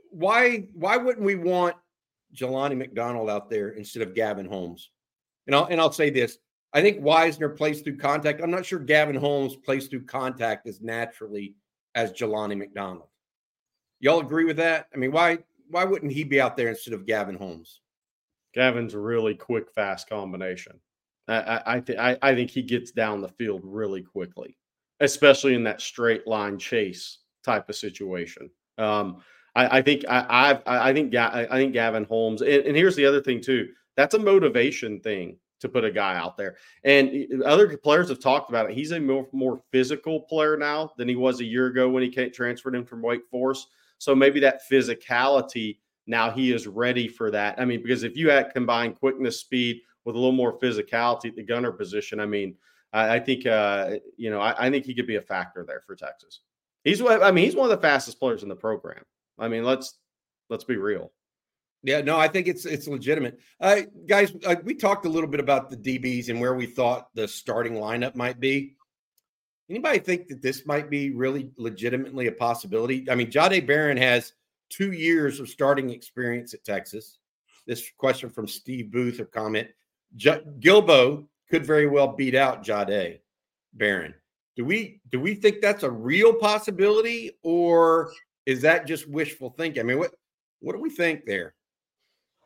[SPEAKER 5] why why wouldn't we want Jelani McDonald out there instead of Gavin Holmes? And I'll and I'll say this. I think Wisner plays through contact. I'm not sure Gavin Holmes plays through contact as naturally as Jelani McDonald. Y'all agree with that? I mean, why why wouldn't he be out there instead of Gavin Holmes?
[SPEAKER 4] Gavin's a really quick, fast combination. I I, I, th- I I think he gets down the field really quickly, especially in that straight line chase type of situation. Um, I, I think I I've, I think Ga- I think Gavin Holmes, and, and here's the other thing too. That's a motivation thing to put a guy out there. And other players have talked about it. He's a more, more physical player now than he was a year ago when he came, transferred in from Wake Forest. So maybe that physicality, now he is ready for that. I mean, because if you had combined quickness, speed with a little more physicality at the gunner position, I mean, I, I think, uh, you know, I, I think he could be a factor there for Texas. He's, I mean, he's one of the fastest players in the program. I mean, let's, let's be real.
[SPEAKER 5] Yeah, no, I think it's it's legitimate. Uh, guys, uh, we talked a little bit about the D Bs and where we thought the starting lineup might be. Anybody think that this might be really legitimately a possibility? I mean, Jahdae Barron has two years of starting experience at Texas. This question from Steve Booth, a comment. J- Gilbo could very well beat out Jahdae Barron. Do we do we think that's a real possibility, or is that just wishful thinking? I mean, what what do we think there?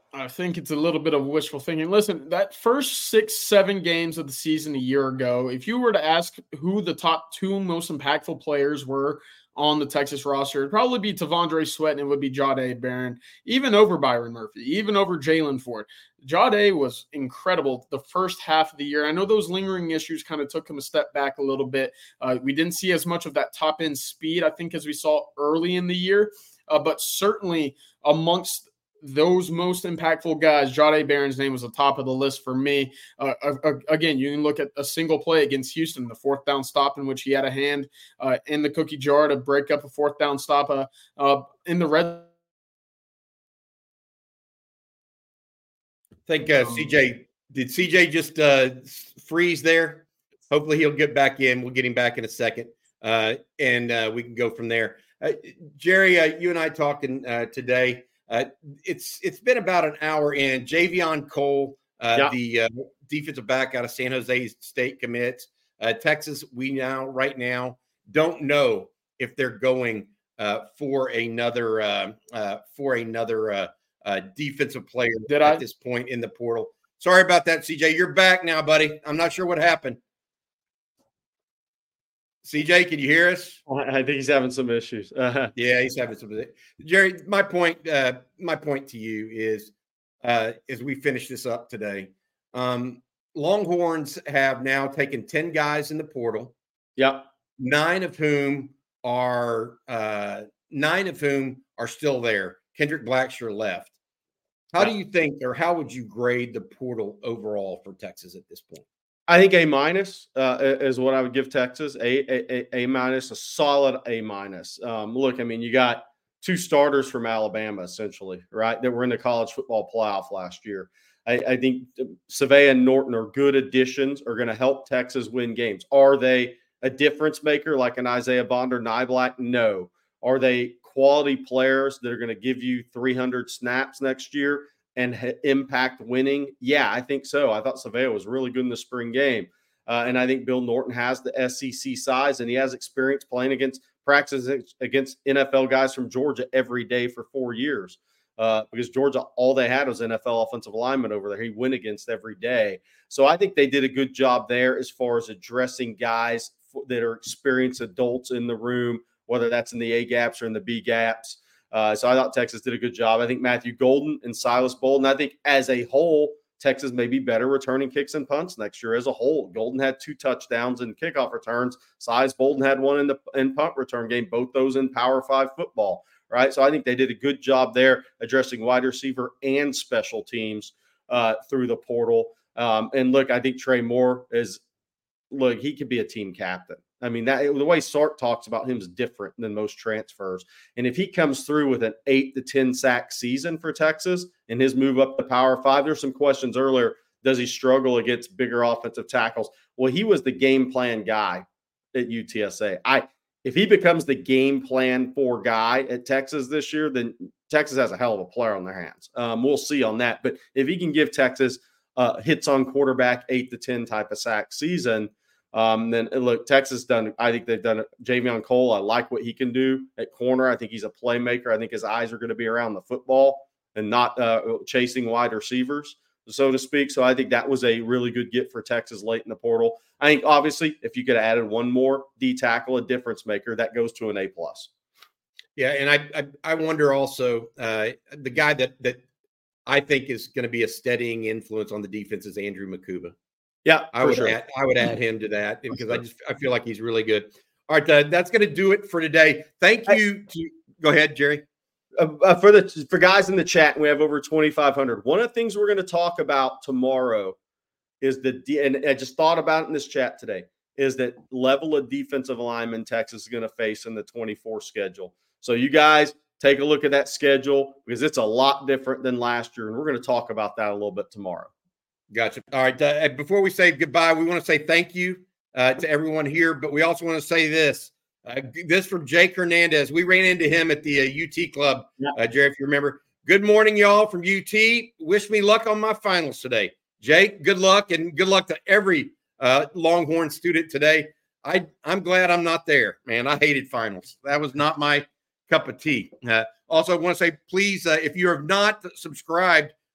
[SPEAKER 6] I think it's a little bit of wishful thinking. Listen, that first six, seven games of the season a year ago, if you were to ask who the top two most impactful players were on the Texas roster, it'd probably be Tavondre Sweat and it would be Jahdae Barron, even over Byron Murphy, even over Jalen Ford. Jahdae was incredible the first half of the year. I know those lingering issues kind of took him a step back a little bit. Uh, we didn't see as much of that top-end speed, I think, as we saw early in the year, uh, but certainly amongst those most impactful guys, Jahdae Barron's name was the top of the list for me. Uh, uh, again, you can look at a single play against Houston, the fourth down stop in which he had a hand uh, in the cookie jar to break up a fourth down stop uh, uh, in the red.
[SPEAKER 5] I think uh, C J, did C J just uh, freeze there? Hopefully he'll get back in. We'll get him back in a second, uh, and uh, we can go from there. Uh, Jerry, uh, you and I talking uh, today. Uh, it's it's been about an hour in. Javion Cole, uh, yeah. the uh, defensive back out of San Jose State commits. Uh, Texas, we now right now don't know if they're going uh, for another uh, uh, for another uh, uh, defensive player
[SPEAKER 6] Did
[SPEAKER 5] at
[SPEAKER 6] I?
[SPEAKER 5] this point in the portal. Sorry about that, C J. You're back now, buddy. I'm not sure what happened. C J, can you hear us?
[SPEAKER 4] I think he's having some issues. Uh-huh.
[SPEAKER 5] Yeah, he's having some. Jerry, my point, uh, my point to you is, uh, as we finish this up today, um, Longhorns have now taken ten guys in the portal.
[SPEAKER 4] Yep,
[SPEAKER 5] nine of whom are uh, nine of whom are still there. Kendrick Blackshear left. How do you think, or how would you grade the portal overall for Texas at this point?
[SPEAKER 4] I think A minus uh, is what I would give Texas. A a, a minus, a solid A minus. Um, look, I mean, you got two starters from Alabama, essentially, right? That were in the college football playoff last year. I, I think Savea and Norton are good additions, are going to help Texas win games. Are they a difference maker like an Isaiah Bond or Niblack? No. Are they quality players that are going to give you three hundred snaps next year and ha- impact winning? Yeah, I think so. I thought Savea was really good in the spring game. Uh, and I think Bill Norton has the S E C size, and he has experience playing against practices against N F L guys from Georgia every day for four years. Uh, because Georgia, all they had was N F L offensive linemen over there. He went against every day. So I think they did a good job there as far as addressing guys f- that are experienced adults in the room, whether that's in the A gaps or in the B gaps. Uh, so I thought Texas did a good job. I think Matthew Golden and Silas Bolden, I think as a whole, Texas may be better returning kicks and punts next year as a whole. Golden had two touchdowns in kickoff returns. Silas Bolden had one in the in punt return game, both those in Power Five football, right? So I think they did a good job there addressing wide receiver and special teams uh, through the portal. Um, and look, I think Trey Moore is, look, he could be a team captain. I mean, that the way Sark talks about him is different than most transfers. And if he comes through with an eight to ten sack season for Texas and his move up to Power Five, there's some questions earlier. Does he struggle against bigger offensive tackles? Well, he was the game plan guy at U T S A. I if he becomes the game plan for guy at Texas this year, then Texas has a hell of a player on their hands. Um, we'll see on that. But if he can give Texas uh, hits on quarterback, eight to ten type of sack season, Um, then look, Texas done. I think they've done it. Javion Cole, I like what he can do at corner. I think he's a playmaker. I think his eyes are going to be around the football and not uh, chasing wide receivers, so to speak. So I think that was a really good get for Texas late in the portal. I think obviously if you could have added one more D tackle, a difference maker, that goes to an A plus.
[SPEAKER 5] Yeah, and I I, I wonder also uh, the guy that that I think is going to be a steadying influence on the defense is Andrew Makuba.
[SPEAKER 4] Yeah,
[SPEAKER 5] I would
[SPEAKER 4] sure.
[SPEAKER 5] add, I would add him to that because I just I feel like he's really good. All right, uh, that's going to do it for today. Thank you. To, go ahead, Jerry.
[SPEAKER 4] Uh, for the for guys in the chat, we have over twenty-five hundred. One of the things we're going to talk about tomorrow is the and I just thought about it in this chat today is that level of defensive lineman Texas is going to face in the twenty-four schedule. So you guys take a look at that schedule because it's a lot different than last year, and we're going to talk about that a little bit tomorrow.
[SPEAKER 5] Gotcha. All right. Uh, before we say goodbye, we want to say thank you uh, to everyone here, but we also want to say this. Uh, this from Jake Hernandez. We ran into him at the uh, U T club, uh, Jerry, if you remember. Good morning, y'all, from U T. Wish me luck on my finals today. Jake, good luck, and good luck to every uh, Longhorn student today. I, I'm glad I'm not there, man. I hated finals. That was not my cup of tea. Uh, also, I want to say, please, uh, if you have not subscribed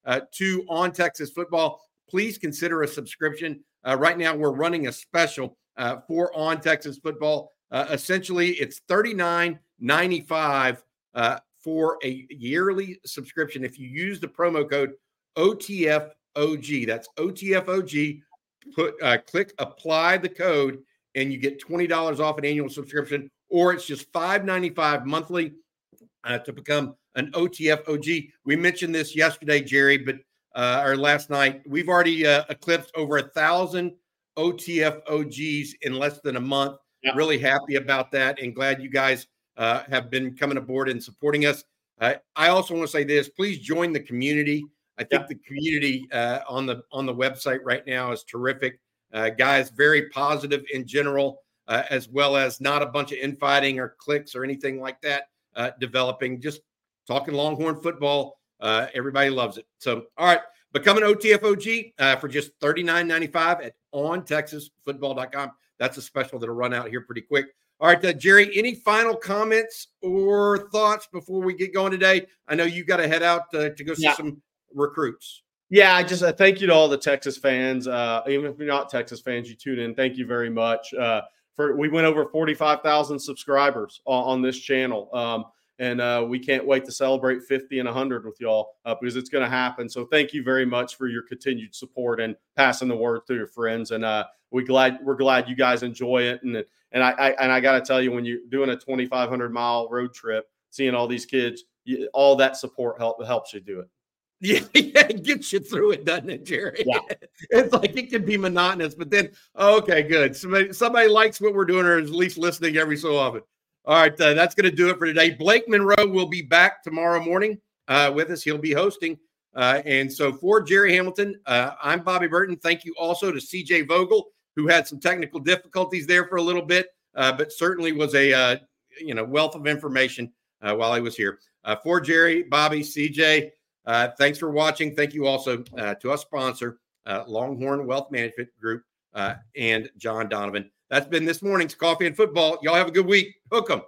[SPEAKER 5] uh, to On Texas Football, please consider a subscription. Uh, right now, we're running a special uh, for On Texas Football. Uh, essentially, it's thirty-nine ninety-five uh, for a yearly subscription. If you use the promo code O T F O G, that's O T F O G, put uh, click apply the code, and you get twenty dollars off an annual subscription, or it's just five ninety-five monthly uh, to become an O T F O G. We mentioned this yesterday, Jerry, but uh, or last night, we've already uh, eclipsed over a thousand O T F O Gs in less than a month. Yeah. Really happy about that, and glad you guys uh, have been coming aboard and supporting us. Uh, I also want to say this: please join the community. I think yeah. the community uh, on the on the website right now is terrific. Uh, guys, very positive in general, uh, as well as not a bunch of infighting or cliques or anything like that uh, developing. Just talking Longhorn football. Uh, everybody loves it. So, all right, become an O T F O G uh, for just thirty-nine ninety-five at on texas football dot com. That's a special that'll run out here pretty quick. All right, uh, Jerry, any final comments or thoughts before we get going today? I know you got to head out uh, to go see yeah. some recruits.
[SPEAKER 4] Yeah, I just uh, thank you to all the Texas fans. Uh, even if you're not Texas fans, you tune in. Thank you very much. Uh, for we went over forty-five thousand subscribers on, on this channel, um, and uh, we can't wait to celebrate fifty and one hundred with y'all uh, because it's going to happen. So thank you very much for your continued support and passing the word to your friends. And uh, we glad we're glad you guys enjoy it. And and I, I and I got to tell you, when you're doing a twenty-five hundred mile road trip, seeing all these kids, you, all that support help helps you do it.
[SPEAKER 5] Yeah, yeah, it gets you through it, doesn't it, Jerry?
[SPEAKER 4] Yeah.
[SPEAKER 5] It's like it can be monotonous, but then, oh, okay, good. Somebody, somebody likes what we're doing or is at least listening every so often. All right, uh, that's going to do it for today. Blake Monroe will be back tomorrow morning uh, with us. He'll be hosting. Uh, and so for Jerry Hamilton, uh, I'm Bobby Burton. Thank you also to C J Vogel, who had some technical difficulties there for a little bit, uh, but certainly was a uh, you know wealth of information uh, while he was here. Uh, for Jerry, Bobby, C J, Uh, thanks for watching. Thank you also uh, to our sponsor, uh, Longhorn Wealth Management Group, uh, and John Donovan. That's been this morning's Coffee and Football. Y'all have a good week. Hook 'em.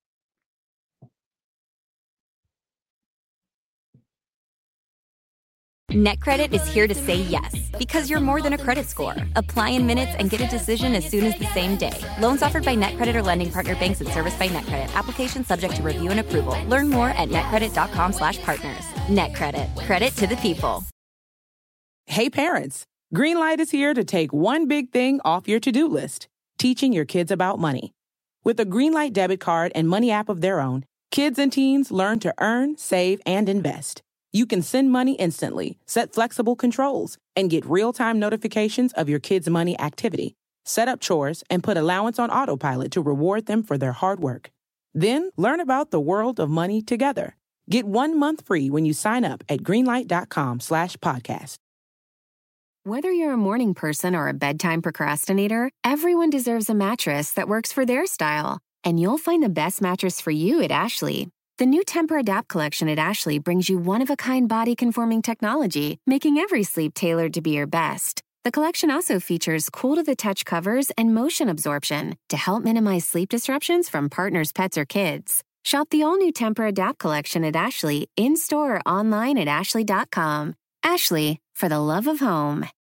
[SPEAKER 7] NetCredit is here to say yes, because you're more than a credit score. Apply in minutes and get a decision as soon as the same day. Loans offered by NetCredit or lending partner banks and serviced by NetCredit. Application subject to review and approval. Learn more at netcredit.com slash partners. NetCredit. Credit to the people.
[SPEAKER 8] Hey parents, Greenlight is here to take one big thing off your to-do list, teaching your kids about money. With a Greenlight debit card and money app of their own, kids and teens learn to earn, save, and invest. You can send money instantly, set flexible controls, and get real-time notifications of your kids' money activity. Set up chores and put allowance on autopilot to reward them for their hard work. Then learn about the world of money together. Get one month free when you sign up at greenlight.com slash podcast.
[SPEAKER 9] Whether you're a morning person or a bedtime procrastinator, everyone deserves a mattress that works for their style. And you'll find the best mattress for you at Ashley. The new Tempur-Adapt collection at Ashley brings you one-of-a-kind body-conforming technology, making every sleep tailored to be your best. The collection also features cool-to-the-touch covers and motion absorption to help minimize sleep disruptions from partners, pets, or kids. Shop the all-new Tempur-Adapt collection at Ashley, in-store or online at ashley dot com. Ashley, for the love of home.